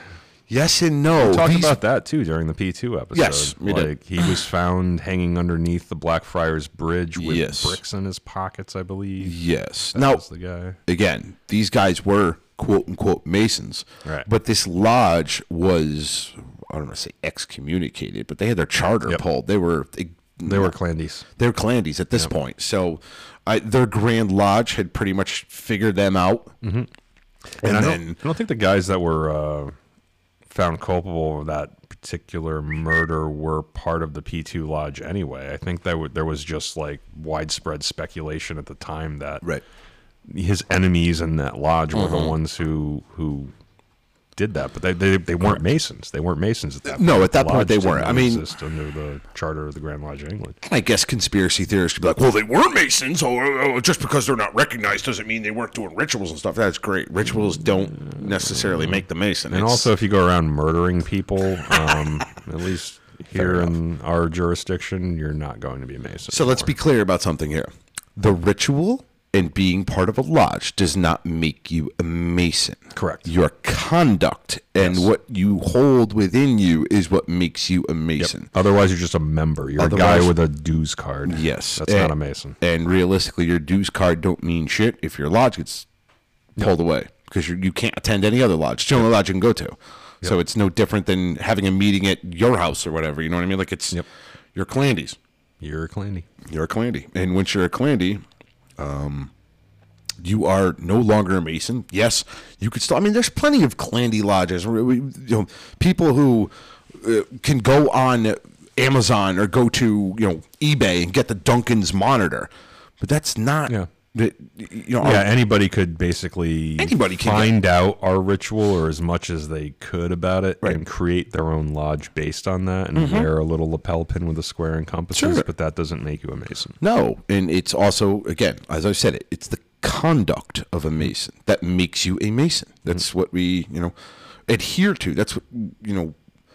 yes and no. we talked These- about that too during the P two episode. Yes, we did. like he was found hanging underneath the Blackfriars Bridge with Yes. bricks in his pockets, I believe. Yes. That Now, was the guy. again, these guys were quote unquote Masons, Right. but this lodge was, I don't want to say excommunicated, but they had their charter Yep. pulled. They were they, They were Clandies. they're Clandies at this point. So I, their Grand Lodge had pretty much figured them out. Mm-hmm. And, And I then don't, I don't think the guys that were uh, found culpable of that particular murder were part of the P two Lodge anyway. I think that w- there was just like widespread speculation at the time that right. his enemies in that lodge were Mm-hmm. the ones who who did that, but they they, they weren't Masons. They weren't Masons at that point. No, at that The point lodge they did weren't. not I mean- exist under the charter of the Grand Lodge of England. I guess conspiracy theorists could be like, well, they were Masons, or or just because they're not recognized doesn't mean they weren't doing rituals and stuff. That's great. Rituals don't necessarily make the Mason. And It's- also, if you go around murdering people, um, at least here in our jurisdiction, you're not going to be a Mason. so let's be clear about something here. The ritual and being part of a lodge does not make you a Mason. Correct. Your conduct and Yes. what you hold within you is what makes you a Mason. Otherwise, you're just a member. You're a Otherwise- guy with a dues card. Yes. That's and, not a Mason. And realistically, your dues card don't mean shit if your lodge gets pulled away because you can't attend any other lodge. It's the only lodge you can go to. So it's no different than having a meeting at your house or whatever. You know what I mean? Like it's Yep. you're Clandies. You're a Clandy. You're a Clandy. And once you're a Clandy, um, you are no longer a Mason. Yes, you could still. I mean, there's plenty of Clandy lodges. We- we- You know, people who uh, can go on Amazon or go to you know eBay and get the Duncan's monitor, but that's not. Yeah. the- You know, Yeah, our- anybody could basically Anybody can find out our ritual or as much as they could about it Right. and create their own lodge based on that and wear a little lapel pin with a square and compasses, Sure. but that doesn't make you a Mason. No, and it's also again, as I said, it it's the conduct of a Mason that makes you a Mason. That's what we you know adhere to. That's what you know.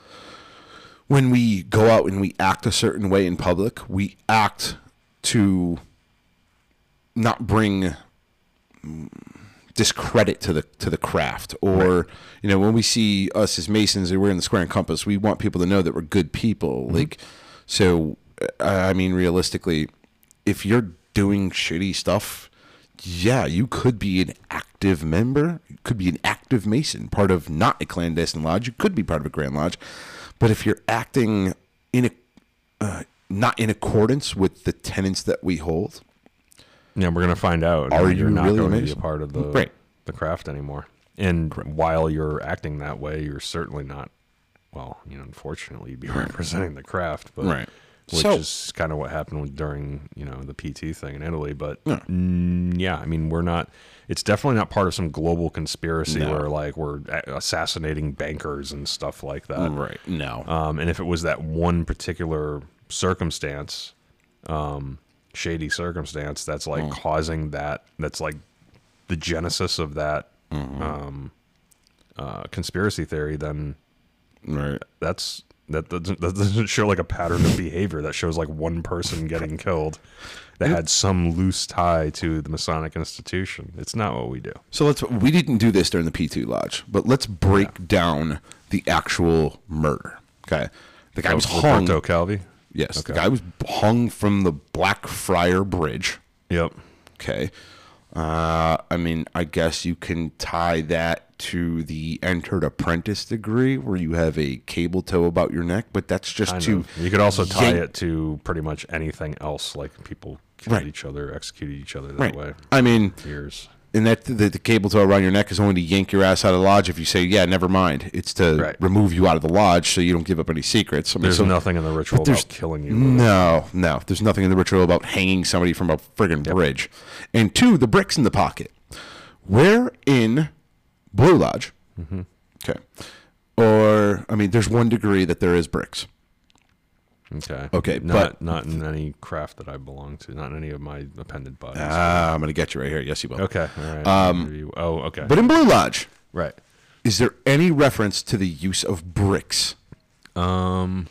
When we go out and we act a certain way in public, we act to not bring mm, discredit to the to the craft, or you know, when we see us as Masons and we're in the square and compass, we want people to know that we're good people. Like, so uh, I mean, realistically, if you're doing shitty stuff, yeah, you could be an active member, you could be an active Mason, part of not a clandestine lodge. You could be part of a Grand Lodge, but if you're acting in a uh, not in accordance with the tenets that we hold, Yeah, we're gonna find out. Are you're you not really going to be a Mason? part of the Right. the craft anymore? And while you're acting that way, you're certainly not. Well, you know, unfortunately, you'd be representing the craft, but Right. which So- is kind of what happened with, during you know the P T thing in Italy. But Yeah. mm, yeah, I mean, we're not. It's definitely not part of some global conspiracy No. where like we're a- assassinating bankers and stuff like that. right? No, Um, and if it was that one particular circumstance, um, shady circumstance, that's like causing that, that's like the genesis of that um, uh, conspiracy theory, then right. that's that doesn't that doesn't show like a pattern of behavior. That shows like one person getting killed that had some loose tie to the Masonic institution. It's not what we do. So let's. We didn't do this during the P two Lodge, but let's break down the actual murder. Okay, the guy was hung. Roberto Calvi. Yes, the Okay. guy was hung from the Blackfriar Bridge. Yep. Okay. Uh, I mean, I guess you can tie that to the entered apprentice degree where you have a cable tow about your neck, but that's just Kind to. of. You could also tie yank- it to pretty much anything else, like people killed Right. each other, executed each other that Right. way. I mean, Years. And that the, the cable tow around your neck is only to yank your ass out of the lodge if you say, yeah, never mind. It's to Right. remove you out of the lodge so you don't give up any secrets. I mean, There's so, nothing in the ritual there's- about killing you. No, no. There's nothing in the ritual about hanging somebody from a friggin' bridge. And two, the bricks in the pocket. Where in Blue Lodge, Mm-hmm. okay, or, I mean, there's one degree that there is bricks. Okay. Okay, Not but- not in any craft that I belong to. Not in any of my appended bodies. Ah, I'm going to get you right here. Yes, you will. okay. All right. um, Maybe- oh, okay. But in Blue Lodge, right. is there any reference to the use of bricks? Um,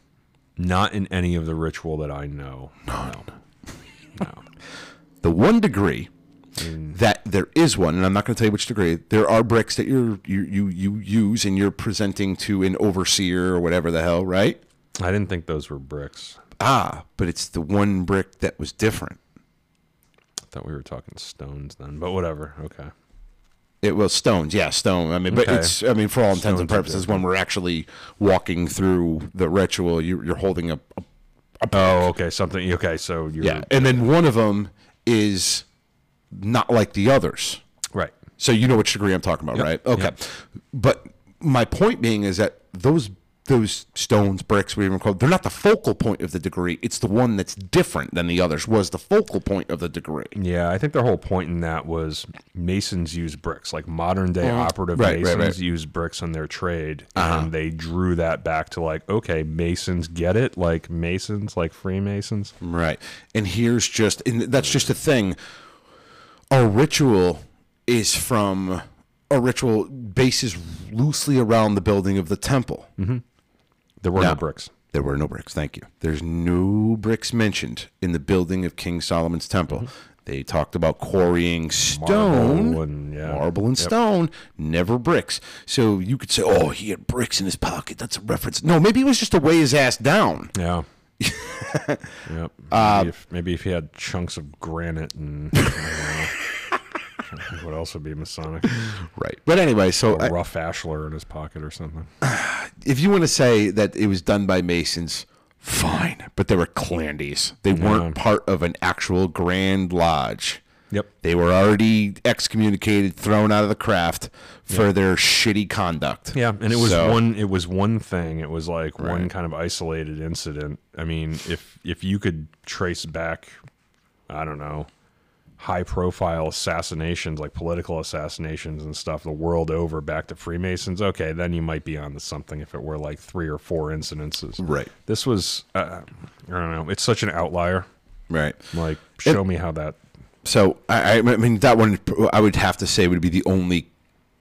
not in any of the ritual that I know. No. No. The one degree that there is one, and I'm not going to tell you which degree, there are bricks that you're, you, you, you use and you're presenting to an overseer or whatever the hell, right? I didn't think those were bricks. Ah, but it's the one brick that was different. I thought we were talking stones then, but whatever. Okay. It was stones, yeah, stone. I mean, but Okay. it's, I mean, for all intents and Stones are purposes, when we're actually walking through the ritual, you, you're holding a, a, a brick. Oh, okay. Something. Okay. So you're. Yeah, and then one of them is not like the others. Right. So you know which degree I'm talking about, Yep. right? Okay. Yep. But my point being is that those those stones, bricks, whatever you call it, they're not the focal point of the degree. It's the one that's different than the others was the focal point of the degree. Yeah, I think their whole point in that was Masons use bricks, like modern day operative Right, right, Masons right. use bricks in their trade, and they drew that back to like, okay, Masons get it, like Masons, like Freemasons. Right. And here's just, and that's just a thing. Our ritual is from, a ritual bases loosely around the building of the temple. There were Now, no bricks. There were no bricks. Thank you. There's no bricks mentioned in the building of King Solomon's temple. They talked about quarrying stone, Marble and- yeah. marble and Yep. stone, never bricks. So you could say, "Oh, he had bricks in his pocket." That's a reference. No, maybe it was just to weigh his ass down. Yeah. Yep. Maybe, if, maybe if he had chunks of granite and I don't know. What else would be Masonic? Right. But anyway, so A I- rough ashlar in his pocket or something. if you want to say that it was done by Masons, fine. But they were clandies. They weren't part of an actual Grand Lodge. Yep. They were already excommunicated, thrown out of the craft for their shitty conduct. Yeah, and it was So- one. It was one thing. It was like one Right. kind of isolated incident. I mean, if if you could trace back, I don't know, high profile assassinations, like political assassinations and stuff, the world over, back to Freemasons. Okay, then you might be on to something. If it were like three or four incidences, Right. This was, uh, I don't know. It's such an outlier. Right. Like, show me how that. So I, I mean that one I would have to say would be the only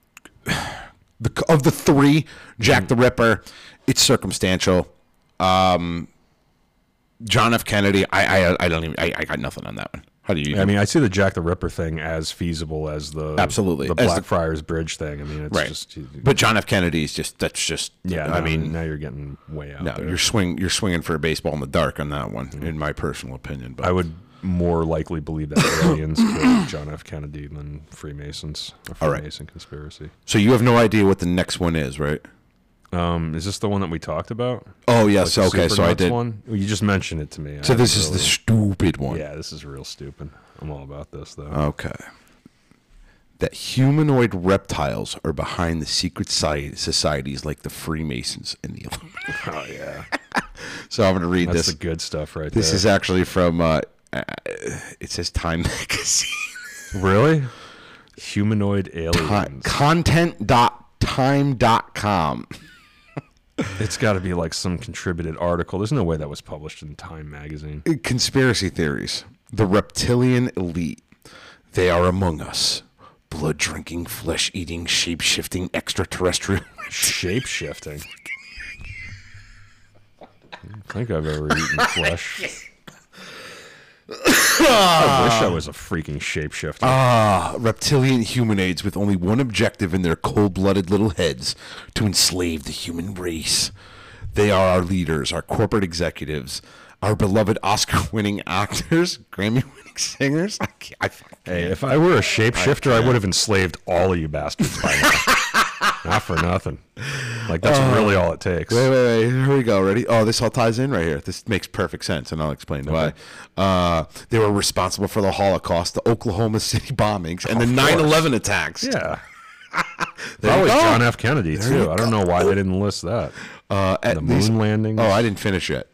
the, of the three. Jack the Ripper, it's circumstantial. Um, John F. Kennedy, I I, I don't even I, I got nothing on that one. How do you? I mean, I see the Jack the Ripper thing as feasible as the Absolutely. the As the- Blackfriars Bridge thing. I mean, it's right. just But John F. Kennedy is just that's just yeah. I no, mean now you're getting way out no, there. you're swing you're swinging for a baseball in the dark on that one, in my personal opinion. But I would more likely believe that aliens killed John F. Kennedy than Freemasons. A All right. Freemason conspiracy. so you have no idea what the next one is, right? Um, is this the one that we talked about? Oh yes, Like the okay. Super So I Nuts did. One? Well, you just mentioned it to me. I So this haven't is the really- stupid one. Yeah, this is real stupid. I'm all about this though. Okay. That humanoid reptiles are behind the secret si- societies like the Freemasons and the Illuminati. Oh yeah, So I'm going to read that's this. the good stuff right This there. is actually from, uh, uh, it says Time Magazine. really humanoid Ti- aliens. Content dot time dot com. It's got to be like some contributed article. There's no way that was published in Time magazine. Conspiracy theories. The reptilian elite. They are among us. Blood-drinking, flesh-eating, shape-shifting extraterrestrial. Shape shifting. I don't think I've ever eaten flesh. I wish I was a freaking shapeshifter. Ah, reptilian humanoids with only one objective in their cold-blooded little heads: to enslave the human race. They are our leaders, our corporate executives, our beloved Oscar-winning actors, Grammy-winning singers. I can't, I fucking Hey, can't. if I were a shapeshifter, I, would have enslaved all of you bastards by now. Not for nothing. Like, that's Uh, really all it takes. Wait, wait, wait. Here we go. Ready? Oh, this all ties in right here. This makes perfect sense, and I'll explain why. Uh, they were responsible for the Holocaust, the Oklahoma City bombings, and the nine eleven attacks. Yeah. There Probably you go. John F. Kennedy, There you too. I don't know why they didn't list that. Uh, at The least- moon landings. Oh, I didn't finish yet.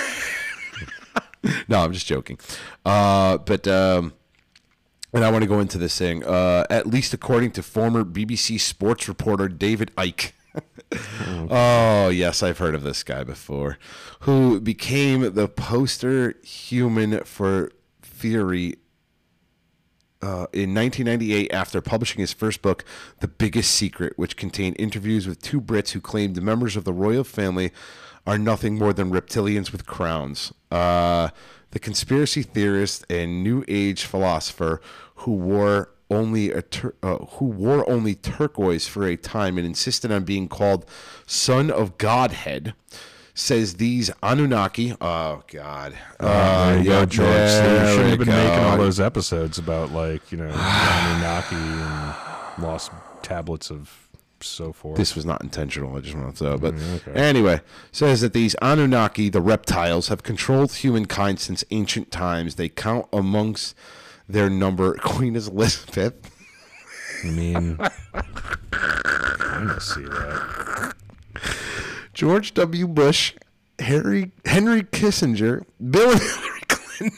No, I'm just joking. Uh, but um, and I want to go into this thing. Uh, at least according to former B B C sports reporter David Icke. Oh, yes, I've heard of this guy before, who became the poster human for theory uh, in nineteen ninety-eight after publishing his first book, The Biggest Secret, which contained interviews with two Brits who claimed the members of the royal family are nothing more than reptilians with crowns. Uh, the conspiracy theorist and New Age philosopher who wore only a tur- uh, who wore only turquoise for a time and insisted on being called Son of Godhead, says these Anunnaki. Oh God! Uh, there you yeah, go, George. there So you shouldn't have we been making go. all those episodes about, like, you know, Anunnaki and lost tablets of so forth. This was not intentional. I just wanted to know. But Mm, okay. anyway, says that these Anunnaki, the reptiles, have controlled humankind since ancient times. They count amongst their number Queen Elizabeth. I mean, I kind of see that. George W. Bush, Harry Henry Kissinger, Bill and Hillary Clinton.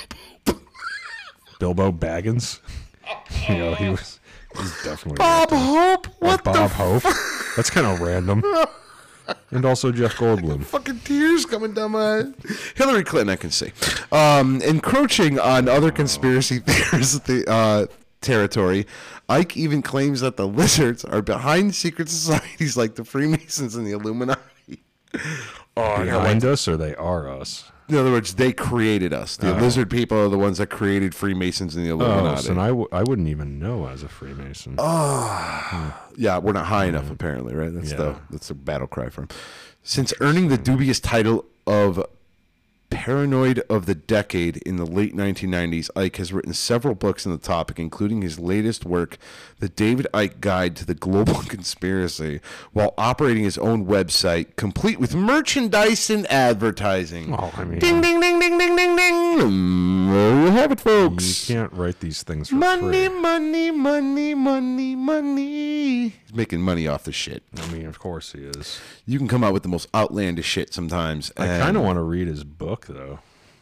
Bilbo Baggins. You know, he was he's definitely Bob right. Hope. What Oh, the Bob Hope. That's kind of random. And also Jeff Goldblum. fucking tears coming down my eyes. Hillary Clinton, I can see. Um, encroaching on other conspiracy theorists' the, uh, territory, Ike even claims that the lizards are behind secret societies like the Freemasons and the Illuminati. Oh, I got Behind us, or they are us? In other words, they created us. The lizard people are the ones that created Freemasons and the Oh, Illuminati. so I, w- I wouldn't even know as a Freemason. Yeah, we're not high enough, apparently, right? That's Yeah. the that's the battle cry for him. Since earning the dubious title of Paranoid of the Decade in the late nineteen nineties, Ike has written several books on the topic, including his latest work, The David Icke Guide to the Global Conspiracy, while operating his own website, complete with merchandise and advertising. Well, I mean, Ding, ding, ding, ding, ding, ding, ding. Mm, there you have it, you folks. can't write these things for Money, free. money, money, money, money. He's making money off the shit. I mean, of course he is. You can come out with the most outlandish shit sometimes. I and- kind of want to read his book, though.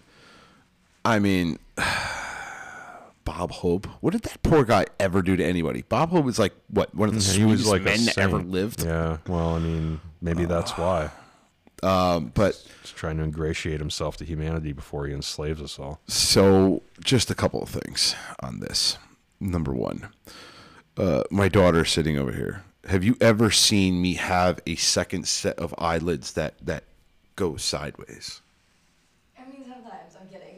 I mean, Bob Hope. What did that poor guy ever do to anybody? Bob Hope was like, what, one of the He was sweetest like a men that ever saint. lived? Yeah, well, I mean, maybe that's why. Um, but Just trying to ingratiate himself to humanity before he enslaves us all. so, just a couple of things on this. Number one, uh, my daughter sitting over here. Have you ever seen me have a second set of eyelids that, that go sideways? I mean, sometimes I'm kidding.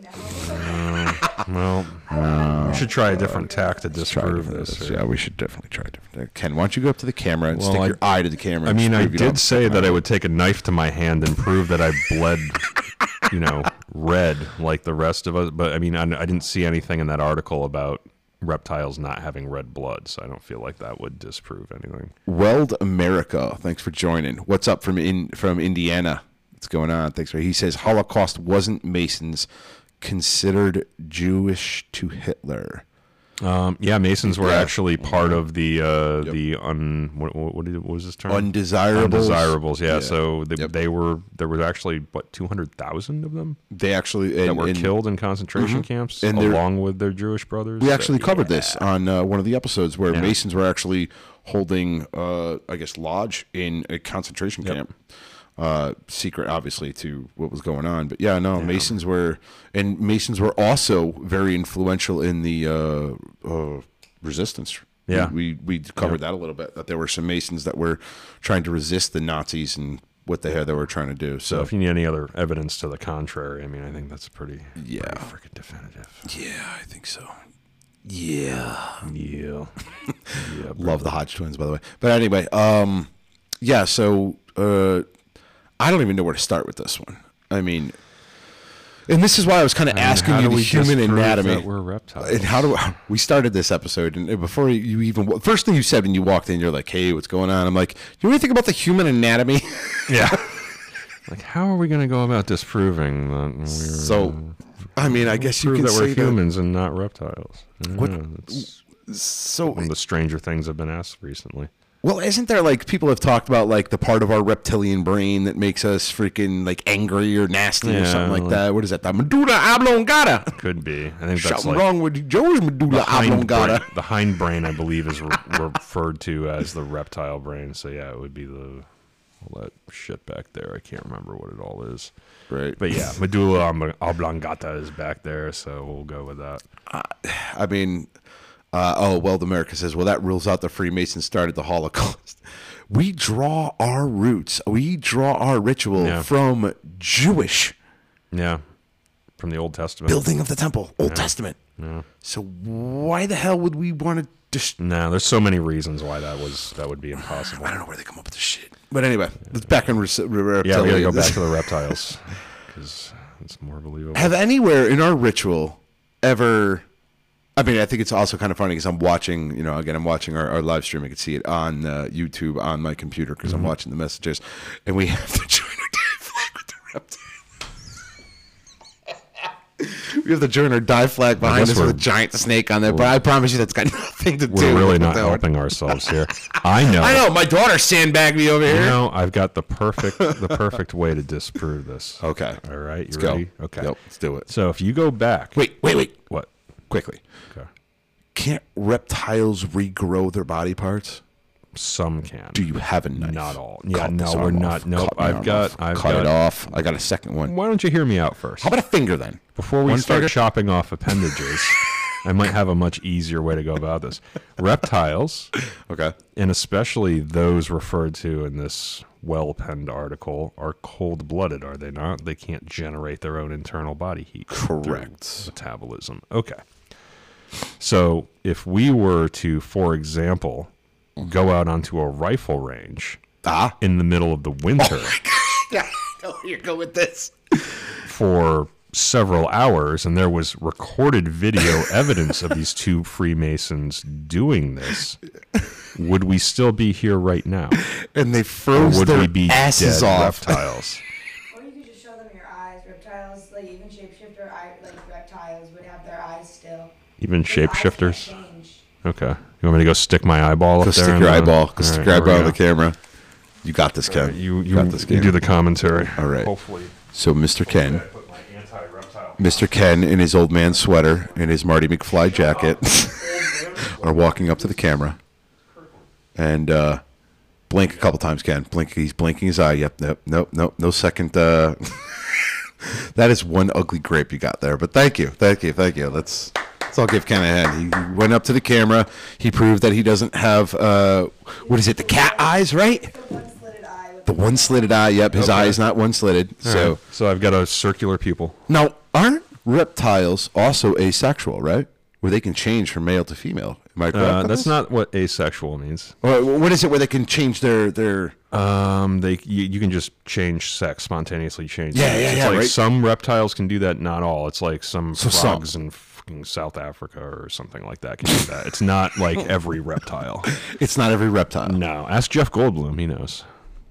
No. Well, we should try a different tack to Try disprove different- this. Yeah, we should definitely try different. Ken, why don't you go up to the camera and Well, stick I- your eye to the camera? I and mean, just I prove you don't- did say that I would take a knife to my hand and prove that I bled, you know, red like the rest of us. But I mean, I, I didn't see anything in that article about reptiles not having red blood, so I don't feel like that would disprove anything. Weld America, thanks for joining. What's up from in from Indiana? What's going on? Thanks for. He says Holocaust wasn't Masons considered Jewish to Hitler. Um, yeah, Masons were Yeah. actually part of the uh, the un what, what, what, did, what was this term? Undesirables. Undesirables. Yeah, Yeah. so they, Yep. they were there was actually what two hundred thousand of them They actually that and, were and killed in concentration camps, And they're- along with their Jewish brothers. We actually So- covered this on uh, one of the episodes where Yeah. Masons were actually holding, uh, I guess, lodge in a concentration Yep. camp. Uh, secret, obviously, to what was going on. But yeah, no, Masons were, and Masons were also very influential in the uh, uh, resistance. Yeah. we we, we covered that a little bit. That there were some Masons that were trying to resist the Nazis and what the hell they were trying to do. So So, if you need any other evidence to the contrary, I mean, I think that's pretty, Yeah. pretty freaking definitive. yeah, I think so. Yeah. Yeah. yeah. Love the Hodge twins, by the way. But anyway, um, yeah. So uh, I don't even know where to start with this one. I mean, And this is why I was kind of I mean, asking how you do the we human disprove anatomy. that we're reptiles? And how do we started this episode? And before you even first thing you said when you walked in, you're like, "Hey, what's going on?" I'm like, "You know anything about the human anatomy?" Yeah. Like, how are we going to go about disproving that? We're, So, I mean, I guess you prove can that say we're humans and not reptiles. I don't What- know, it's that. So, one of the stranger things I've been asked recently. well, isn't there like people have talked about like the part of our reptilian brain that makes us freaking like angry or nasty or Yeah, something like like- that? What is that? The medulla oblongata. Could be. I think that's Something like wrong with Joe's the medulla hind, brain, oblongata. the hind brain, I believe, is re- referred to as the reptile brain. So yeah, it would be the all that shit back there. I can't remember what it all is. Right. But yeah, medulla ob- oblongata is back there, so we'll go with that. I mean, uh, oh, Weld America says, well, that rules out the Freemasons started the Holocaust. We draw our roots, we draw our ritual Yeah. from Jewish Yeah, from the Old Testament. building of the temple, Old Testament. Yeah. So why the hell would we want to just, No, there's so many reasons why that was that would be impossible. I don't know where they come up with this shit. But anyway, let's back on res- re- Yeah, we gotta go reptilians. back to the reptiles because it's more believable. Have anywhere in our ritual ever, I mean, I think it's also kind of funny because I'm watching, you know, again, I'm watching our, our live stream. I can see it on uh, YouTube on my computer because Mm-hmm. I'm watching the messages. And we have to join our die flag with the reptile. We have to join our die flag behind guess us with a we're- giant snake on there. But I promise you that's got nothing to do We're really with not that. helping ourselves here. I know. I know. My daughter sandbagged me over You here. know, I've got the perfect the perfect way to disprove this. Okay. All right, you Let's go. ready? Okay. Yep, let's do it. So if you go back, Wait, wait, wait. what? Quickly. Okay. Can't reptiles regrow their body parts? Some can. Do you have a knife? Not all. Yeah, Cut no, this we're arm not. off. Nope. Cut my I've arm got. off. I've Cut got. it off. I got a second one. Why don't you hear me out first? How about a finger then? Before we One start finger? chopping off appendages, I might have a much easier way to go about this. Reptiles, Okay. and especially those referred to in this well-penned article, are cold-blooded, are they not? They can't generate their own internal body heat. through Correct. Metabolism. Okay. So if we were to, for example, go out onto a rifle range Ah. in the middle of the winter Yeah. Oh, you go with this. for several hours, and there was recorded video evidence of these two Freemasons doing this, would we still be here right now? And they Or froze would their we be asses dead off. reptiles? Or you could just show them your eyes. Reptiles, like even shapeshifter, eye, like reptiles would have their eyes still. Even Those eyes can't shapeshifters? change. Okay. You want me to go stick my eyeball Go up there? stick in your the- eyeball. Go All stick right, your here we eyeball on go. the camera. You got this, Ken. All right, you you, got this, you Ken. do the commentary. All right. Hopefully. So, Mister Ken, Put my anti-reptile. Mister Ken in his old man sweater and his Marty McFly jacket are walking up to the camera and uh, blink a couple times. Ken, blink. He's blinking his eye. Yep. Nope. Nope. Nope. No second. Uh, that is one ugly grape you got there. But thank you. Thank you. Thank you. Let's. Let's all give Ken a hand. He went up to the camera. He proved that he doesn't have uh, what is it? The cat eyes, right? The one slitted eye with The one slitted eye. Yep. His Okay. eye is not one slitted. All So right. so I've got a circular pupil. now, aren't reptiles also asexual, right? Where they can change from male to female. Am I correct? Uh, on that's this? not what asexual means. Or what is it where they can change their their? Um, they you, you can just change sex, spontaneously change. Yeah, sex. yeah, it's yeah, Like right. some reptiles can do that, not all. It's like some So some. frogs in fucking South Africa or something like that can do that. It's not like every reptile. It's not every reptile. No, ask Jeff Goldblum. He knows.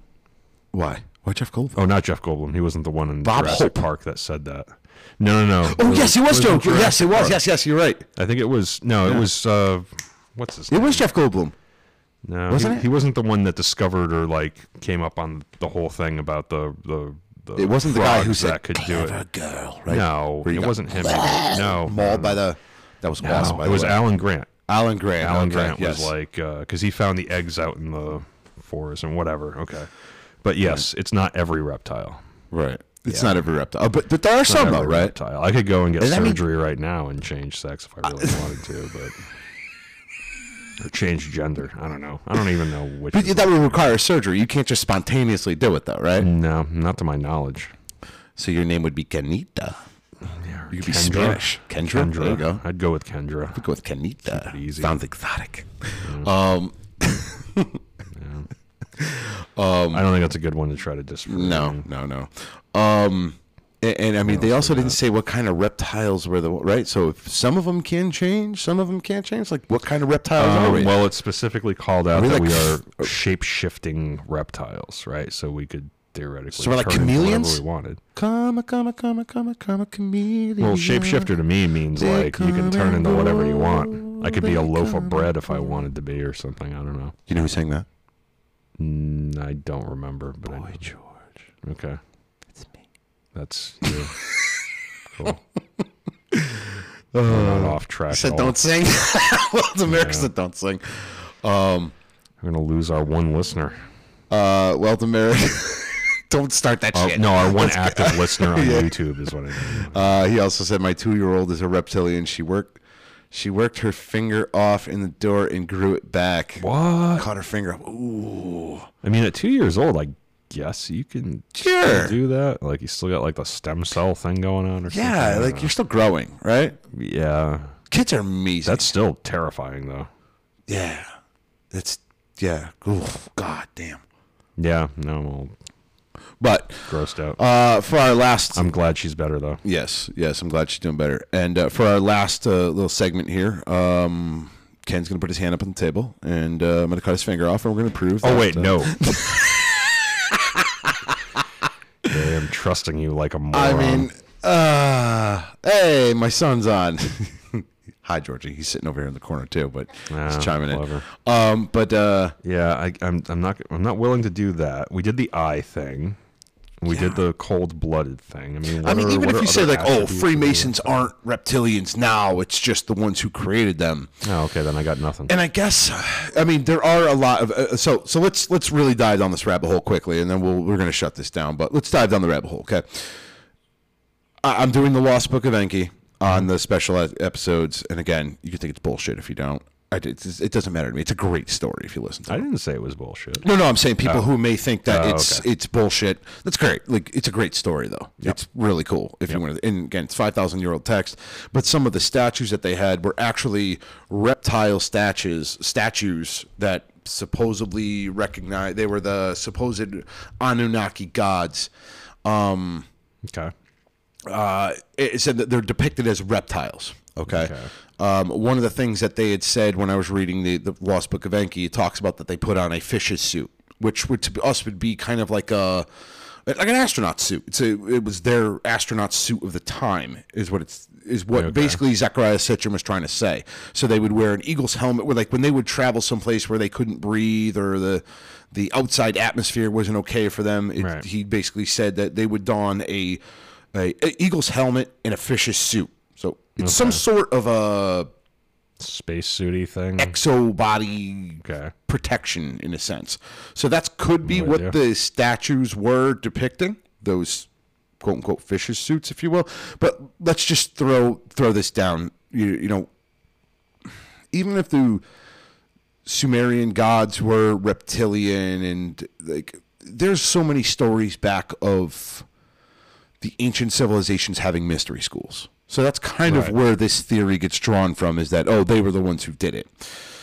Why? Why Jeff Goldblum? Oh, not Jeff Goldblum. He wasn't the one in Bob Jurassic Hope. Park that said that. No, no, no. Oh, yes, it was in Joe. Jurassic Yes, it was. Park. Yes, yes, you're right. I think it was. No, it was. Uh, what's his It name? was Jeff Goldblum. No, Wasn't he, it? he wasn't the one that discovered or like came up on the whole thing about the the. the It wasn't the guy who frogs said that could do "Clever it. girl," right? No, Where you it got wasn't him. Either. No, Mauled no, by no. the. That was No, awesome. By it the was way. Alan Grant. Alan Grant. Alan okay, Grant yes. was like because he found the eggs out in the forest and whatever. Okay, but yes, it's not every reptile. right. It's Yeah. not every reptile, oh, but but there are some Not though, every right? reptile. I could go and get Does that mean- surgery right now and change sex if I really wanted to, but or change gender. I don't know. I don't even know which. But is- that would require surgery. You can't just spontaneously do it though, right? No, not to my knowledge. So your name would be Kenita. Yeah, You could be Kendra. Spanish. Kendra. There you go. I'd go with Kendra. Go with Kenita. Keep it easy. Sounds exotic. Um, I don't think that's a good one to try to disprove. no, no, no. Um, And, and I mean, they also didn't say what kind of reptiles were the right. So if some of them can change, some of them can't change. Like, what kind of reptiles Um, are we? well, it's specifically called out Are we that like we f- are shape-shifting reptiles, right? So we could theoretically So we're like turn into whatever chameleons? we wanted. Come, come, come, come, come, chameleon. Well, shapeshifter to me means They like you can come turn and into whatever you go, want. I could be they a loaf come of bread and if I go. wanted to be, or something. I don't know. You know who sang that? Mm, I don't remember, but I Boy know. George. Okay, It's me. that's you. Cool. We're not off track. I said at all. don't sing. Well, it's America Yeah. said don't sing. Um, We're gonna lose our one listener. uh, well, America. Don't start that Oh, shit. no, our one Let's go. active listener on Yeah. YouTube is what I mean. Uh, he also said, my two-year-old is a reptilian. She worked, she worked her finger off in the door and grew it back. What? Caught her finger up. Ooh. I mean, at two years old, I guess you can Sure. still do that. Like, you still got like the stem cell thing going on, or something. I Yeah, don't like know. you're still growing, right? yeah. Kids are amazing. That's still terrifying, though. yeah. That's yeah. Ooh, God damn. Yeah. No, I'm all But grossed out. uh, for our last, I'm glad she's better though. yes, yes, I'm glad she's doing better. And uh, for our last uh, little segment here, um, Ken's gonna put his hand up on the table, and uh, I'm gonna cut his finger off, and we're gonna prove. Oh that, wait, uh, no. I am trusting you like a moron. I mean, uh, hey, my son's on. Hi, Georgie. He's sitting over here in the corner too, but Ah, he's chiming clever. in. Um, but uh, yeah, I, I'm. I'm not. I'm not willing to do that. We did the eye thing. We did the cold-blooded thing. I mean, what I mean, are- even what if are you say other like, oh, attributes of Freemasons the- aren't reptilians now; it's just the ones who created them. Oh, okay, then I got nothing. And I guess, I mean, there are a lot of uh, so so. Let's let's really dive down this rabbit hole quickly, and then we'll we're going to shut this down. But let's dive down the rabbit hole, okay? I, I'm doing the Lost Book of Enki on the special ed- episodes, and again, you can think it's bullshit if you don't. I, it, it doesn't matter to me. It's a great story if you listen to I it. didn't say it was bullshit. No, no, I'm saying people Oh. who may think that Oh, it's okay. it's bullshit. That's great. Like, it's a great story though. Yep. It's really cool if you want to. And again, it's five thousand year old text. But some of the statues that they had were actually reptile statues. Statues that supposedly recognize they were the supposed Anunnaki gods. Um, Okay. uh, it said that they're depicted as reptiles. Okay. Okay. Um, one of the things that they had said when I was reading the, the Lost Book of Enki, it talks about that they put on a fish's suit, which would to us would be kind of like a like an astronaut suit. It's a, it was their astronaut suit of the time, is what it's is what Okay. basically Zechariah Sitchin was trying to say. So they would wear an eagle's helmet, where like when they would travel someplace where they couldn't breathe or the the outside atmosphere wasn't okay for them. It, Right. He basically said that they would don a, a, a eagle's helmet and a fish's suit. So it's some Okay. sort of a Space suity thing. exo body Okay. protection in a sense. So that could be No what idea. the statues were depicting, those quote unquote fish's suits, if you will. But let's just throw throw this down. You, you know, even if the Sumerian gods were reptilian and like there's so many stories back of the ancient civilizations having mystery schools. So that's kind Right. of where this theory gets drawn from, is that, oh, they were the ones who did it.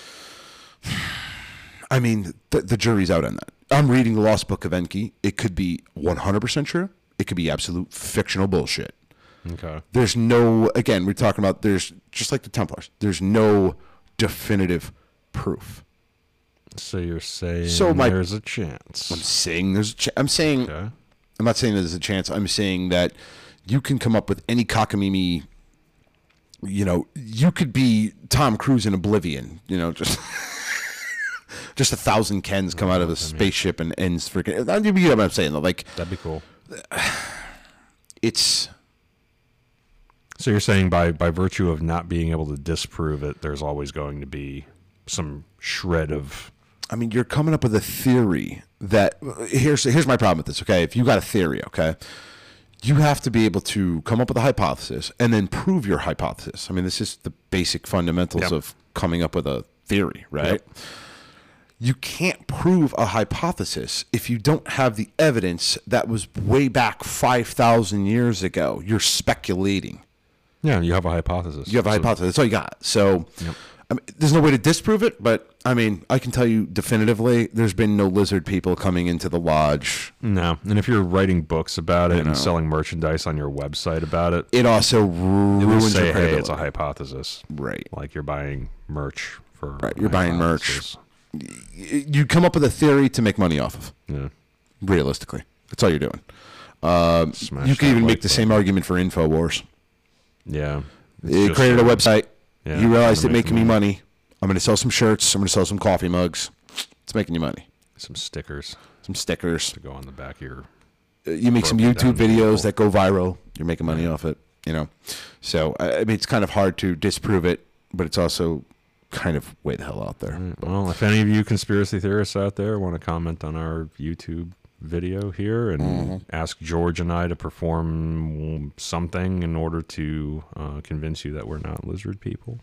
I mean, the, the jury's out on that. I'm reading the Lost Book of Enki. It could be one hundred percent true. It could be absolute fictional bullshit. Okay. There's no, again, we're talking about, there's, just like the Templars, there's no definitive proof. So you're saying So my- there's a chance. I'm saying there's a ch- I'm saying, Okay. I'm not saying there's a chance. I'm saying that you can come up with any cockamamie, you know, you could be Tom Cruise in Oblivion, you know, just just a thousand Kens come out of a spaceship and ends freaking, you get what I'm saying though, like, That'd be cool. it's, So you're saying by by virtue of not being able to disprove it, there's always going to be some shred of I mean, you're coming up with a theory that, here's here's my problem with this, okay? If you got a theory, okay, you have to be able to come up with a hypothesis and then prove your hypothesis. I mean, this is the basic fundamentals Yep. of coming up with a theory, right? Yep. You can't prove a hypothesis if you don't have the evidence that was way back five thousand years ago. You're speculating. yeah. You have a hypothesis. You have a So- hypothesis. That's all you got. So, Yep. I mean, there's no way to disprove it, but I mean, I can tell you definitively, there's been no lizard people coming into the lodge. No, and if you're writing books about it You know. and selling merchandise on your website about it, It also it would ruins say, your hey, credibility. it's a hypothesis. Right. Like you're buying merch for Right, you're buying merch. hypothesis. You come up with a theory to make money off of. Yeah. Realistically, that's all you're doing. Um, Smash you can that even make like the button. same argument for InfoWars. Yeah. It's You just created a for- website. Yeah, you realized trying it to make making me money. money. I'm going to sell some shirts. I'm going to sell some coffee mugs. It's making you money. Some stickers Some stickers. to go on the back of your. Uh, You make some Broken YouTube down videos people. that go viral. You're making money off it. You know, so I I mean, it's kind of hard to disprove it, but it's also kind of way the hell out there. Well, if any of you conspiracy theorists out there want to comment on our YouTube video here and Mm-hmm. ask George and I to perform something in order to uh, convince you that we're not lizard people.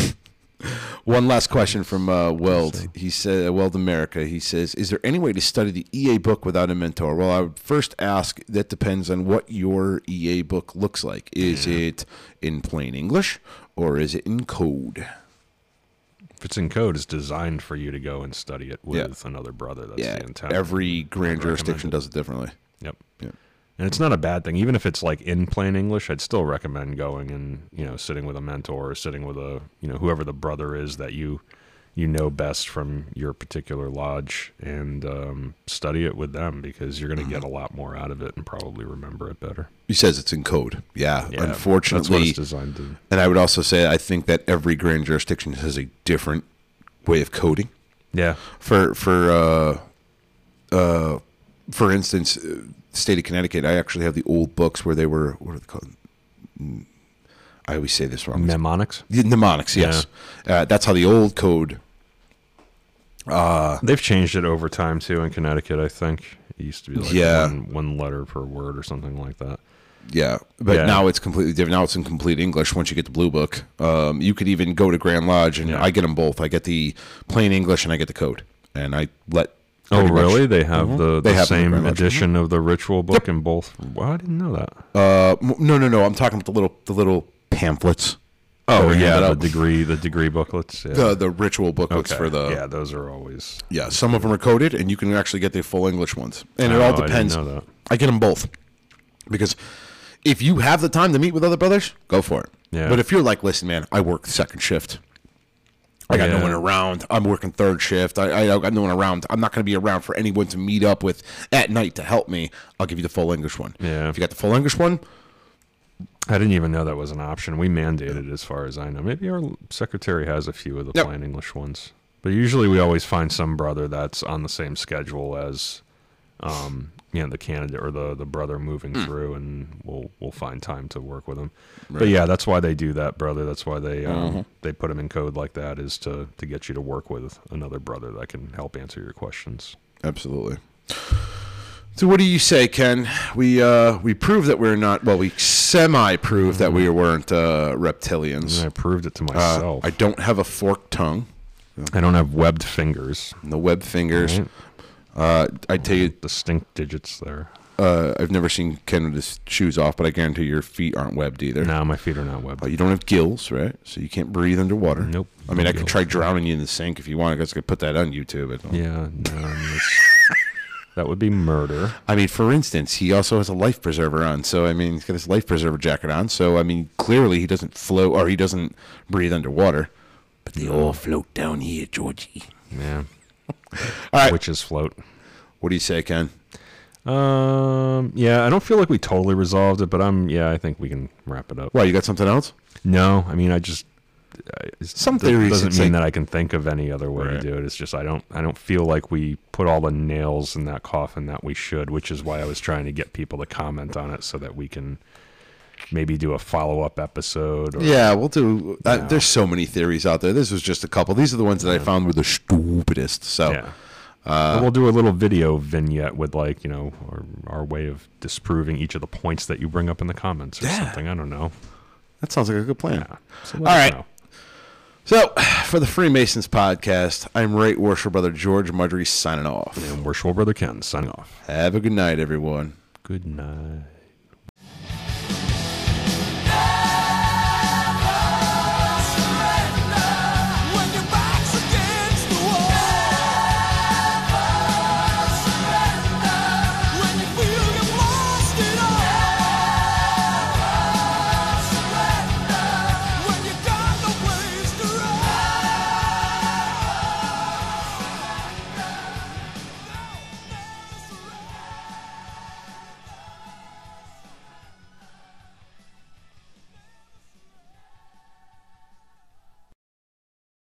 One last question from uh, Weld. He said, uh, Weld America. He says, "Is there any way to study the E A book without a mentor?" Well, I would first ask. That depends on what your E A book looks like. Is it in plain English or is it in code? If it's in code, it's designed for you to go and study it with another brother. That's Yeah, the intent. every grand I'd jurisdiction recommend does it differently. Yep. Yeah. And it's not a bad thing. Even if it's like in plain English, I'd still recommend going and, you know, sitting with a mentor or sitting with a, you know, whoever the brother is that you you know best from your particular lodge and um, study it with them because you're going to get a lot more out of it and probably remember it better. He says it's in code. Yeah, Yeah, that's what unfortunately. it's designed to. And I would also say I think that every grand jurisdiction has a different way of coding. Yeah. For for uh, uh, for instance, uh, state of Connecticut, I actually have the old books where they were what are they called? Mm, I always say this wrong. Mnemonics. Yeah, mnemonics, yes. Uh, that's how the old code. Uh, They've changed it over time too in Connecticut, I think. It used to be like Yeah. one, one letter per word or something like that. Yeah, but Yeah. now it's completely different. Now it's in complete English once you get the Blue Book. Um, you could even go to Grand Lodge, and Yeah. I get them both. I get the plain English, and I get the code. And I let... Oh, pretty much- really? They have Mhm. the, They the have them in same Grand Lodge. edition of the ritual book in both. Well, I didn't know that. Uh, m- no, no, no. I'm talking about the little the little pamphlets. Oh, that are yeah, handed the out. degree, the degree booklets. Yeah. The, the ritual booklets Okay. for the... yeah, those are always. Yeah, some of them are coded, and you can actually get the full English ones. And it Oh, all I didn't depends. know that. I get them both. Because if you have the time to meet with other brothers, go for it. Yeah. But if you're like, listen, man, I work second shift. I got Yeah. no one around. I'm working third shift. I, I got no one around. I'm not going to be around for anyone to meet up with at night to help me. I'll give you the full English one. Yeah. If you got the full English one, I didn't even know that was an option. We mandated, as far as I know. Maybe our secretary has a few of the Yep. plain English ones, but usually we always find some brother that's on the same schedule as, um, you know, the candidate or the the brother moving Hmm. through, and we'll we'll find time to work with them. But yeah, that's why they do that, brother. That's why they um, Mm-hmm. they put them in code like that, is to to get you to work with another brother that can help answer your questions. absolutely. So what do you say, Ken? We uh, we proved that we're not, well, we semi-proved that we weren't uh, reptilians. And I proved it to Uh, myself. I don't have a forked tongue. I don't have webbed fingers. No web fingers. Right. Uh, I tell you, Distinct digits there. uh, I've never seen Ken with his shoes off, but I guarantee your feet aren't webbed either. No, my feet are not webbed. Uh, you don't have gills, right? So you can't breathe underwater. Nope. I mean, No I could gills. try drowning you in the sink if you want. I guess I could put that on YouTube. I don't- Yeah, no, I mean, it's- that would be murder. I mean, for instance, he also has a life preserver on. So, I mean, he's got his life preserver jacket on. So, I mean, clearly he doesn't float or he doesn't breathe underwater. But they all float down here, Georgie. Yeah. All right. Witches float. What do you say, Ken? Um. Yeah, I don't feel like we totally resolved it, but I'm. Yeah, I think we can wrap it up. Well, you got something else? No, I mean, I just. I- it's- Some that theories, doesn't it's mean like- that I can think of any other way Right. to do it. It's just I don't. I don't feel like we put all the nails in that coffin that we should, which is why I was trying to get people to comment on it so that we can maybe do a follow up episode. Or, Yeah, we'll do. Uh, Yeah. There's so many theories out there. This was just a couple. These are the ones that I found were the stupidest. So, Yeah. Uh, we'll do a little video vignette with, like, you know, our, our way of disproving each of the points that you bring up in the comments or Yeah. something. I don't know. that sounds like a good plan. Yeah. So let All us right. know. So, for the Freemasons podcast, I'm Right Worship Brother George Mudry signing off. And Worshipful Brother Ken signing off. Have a good night, everyone. Good night.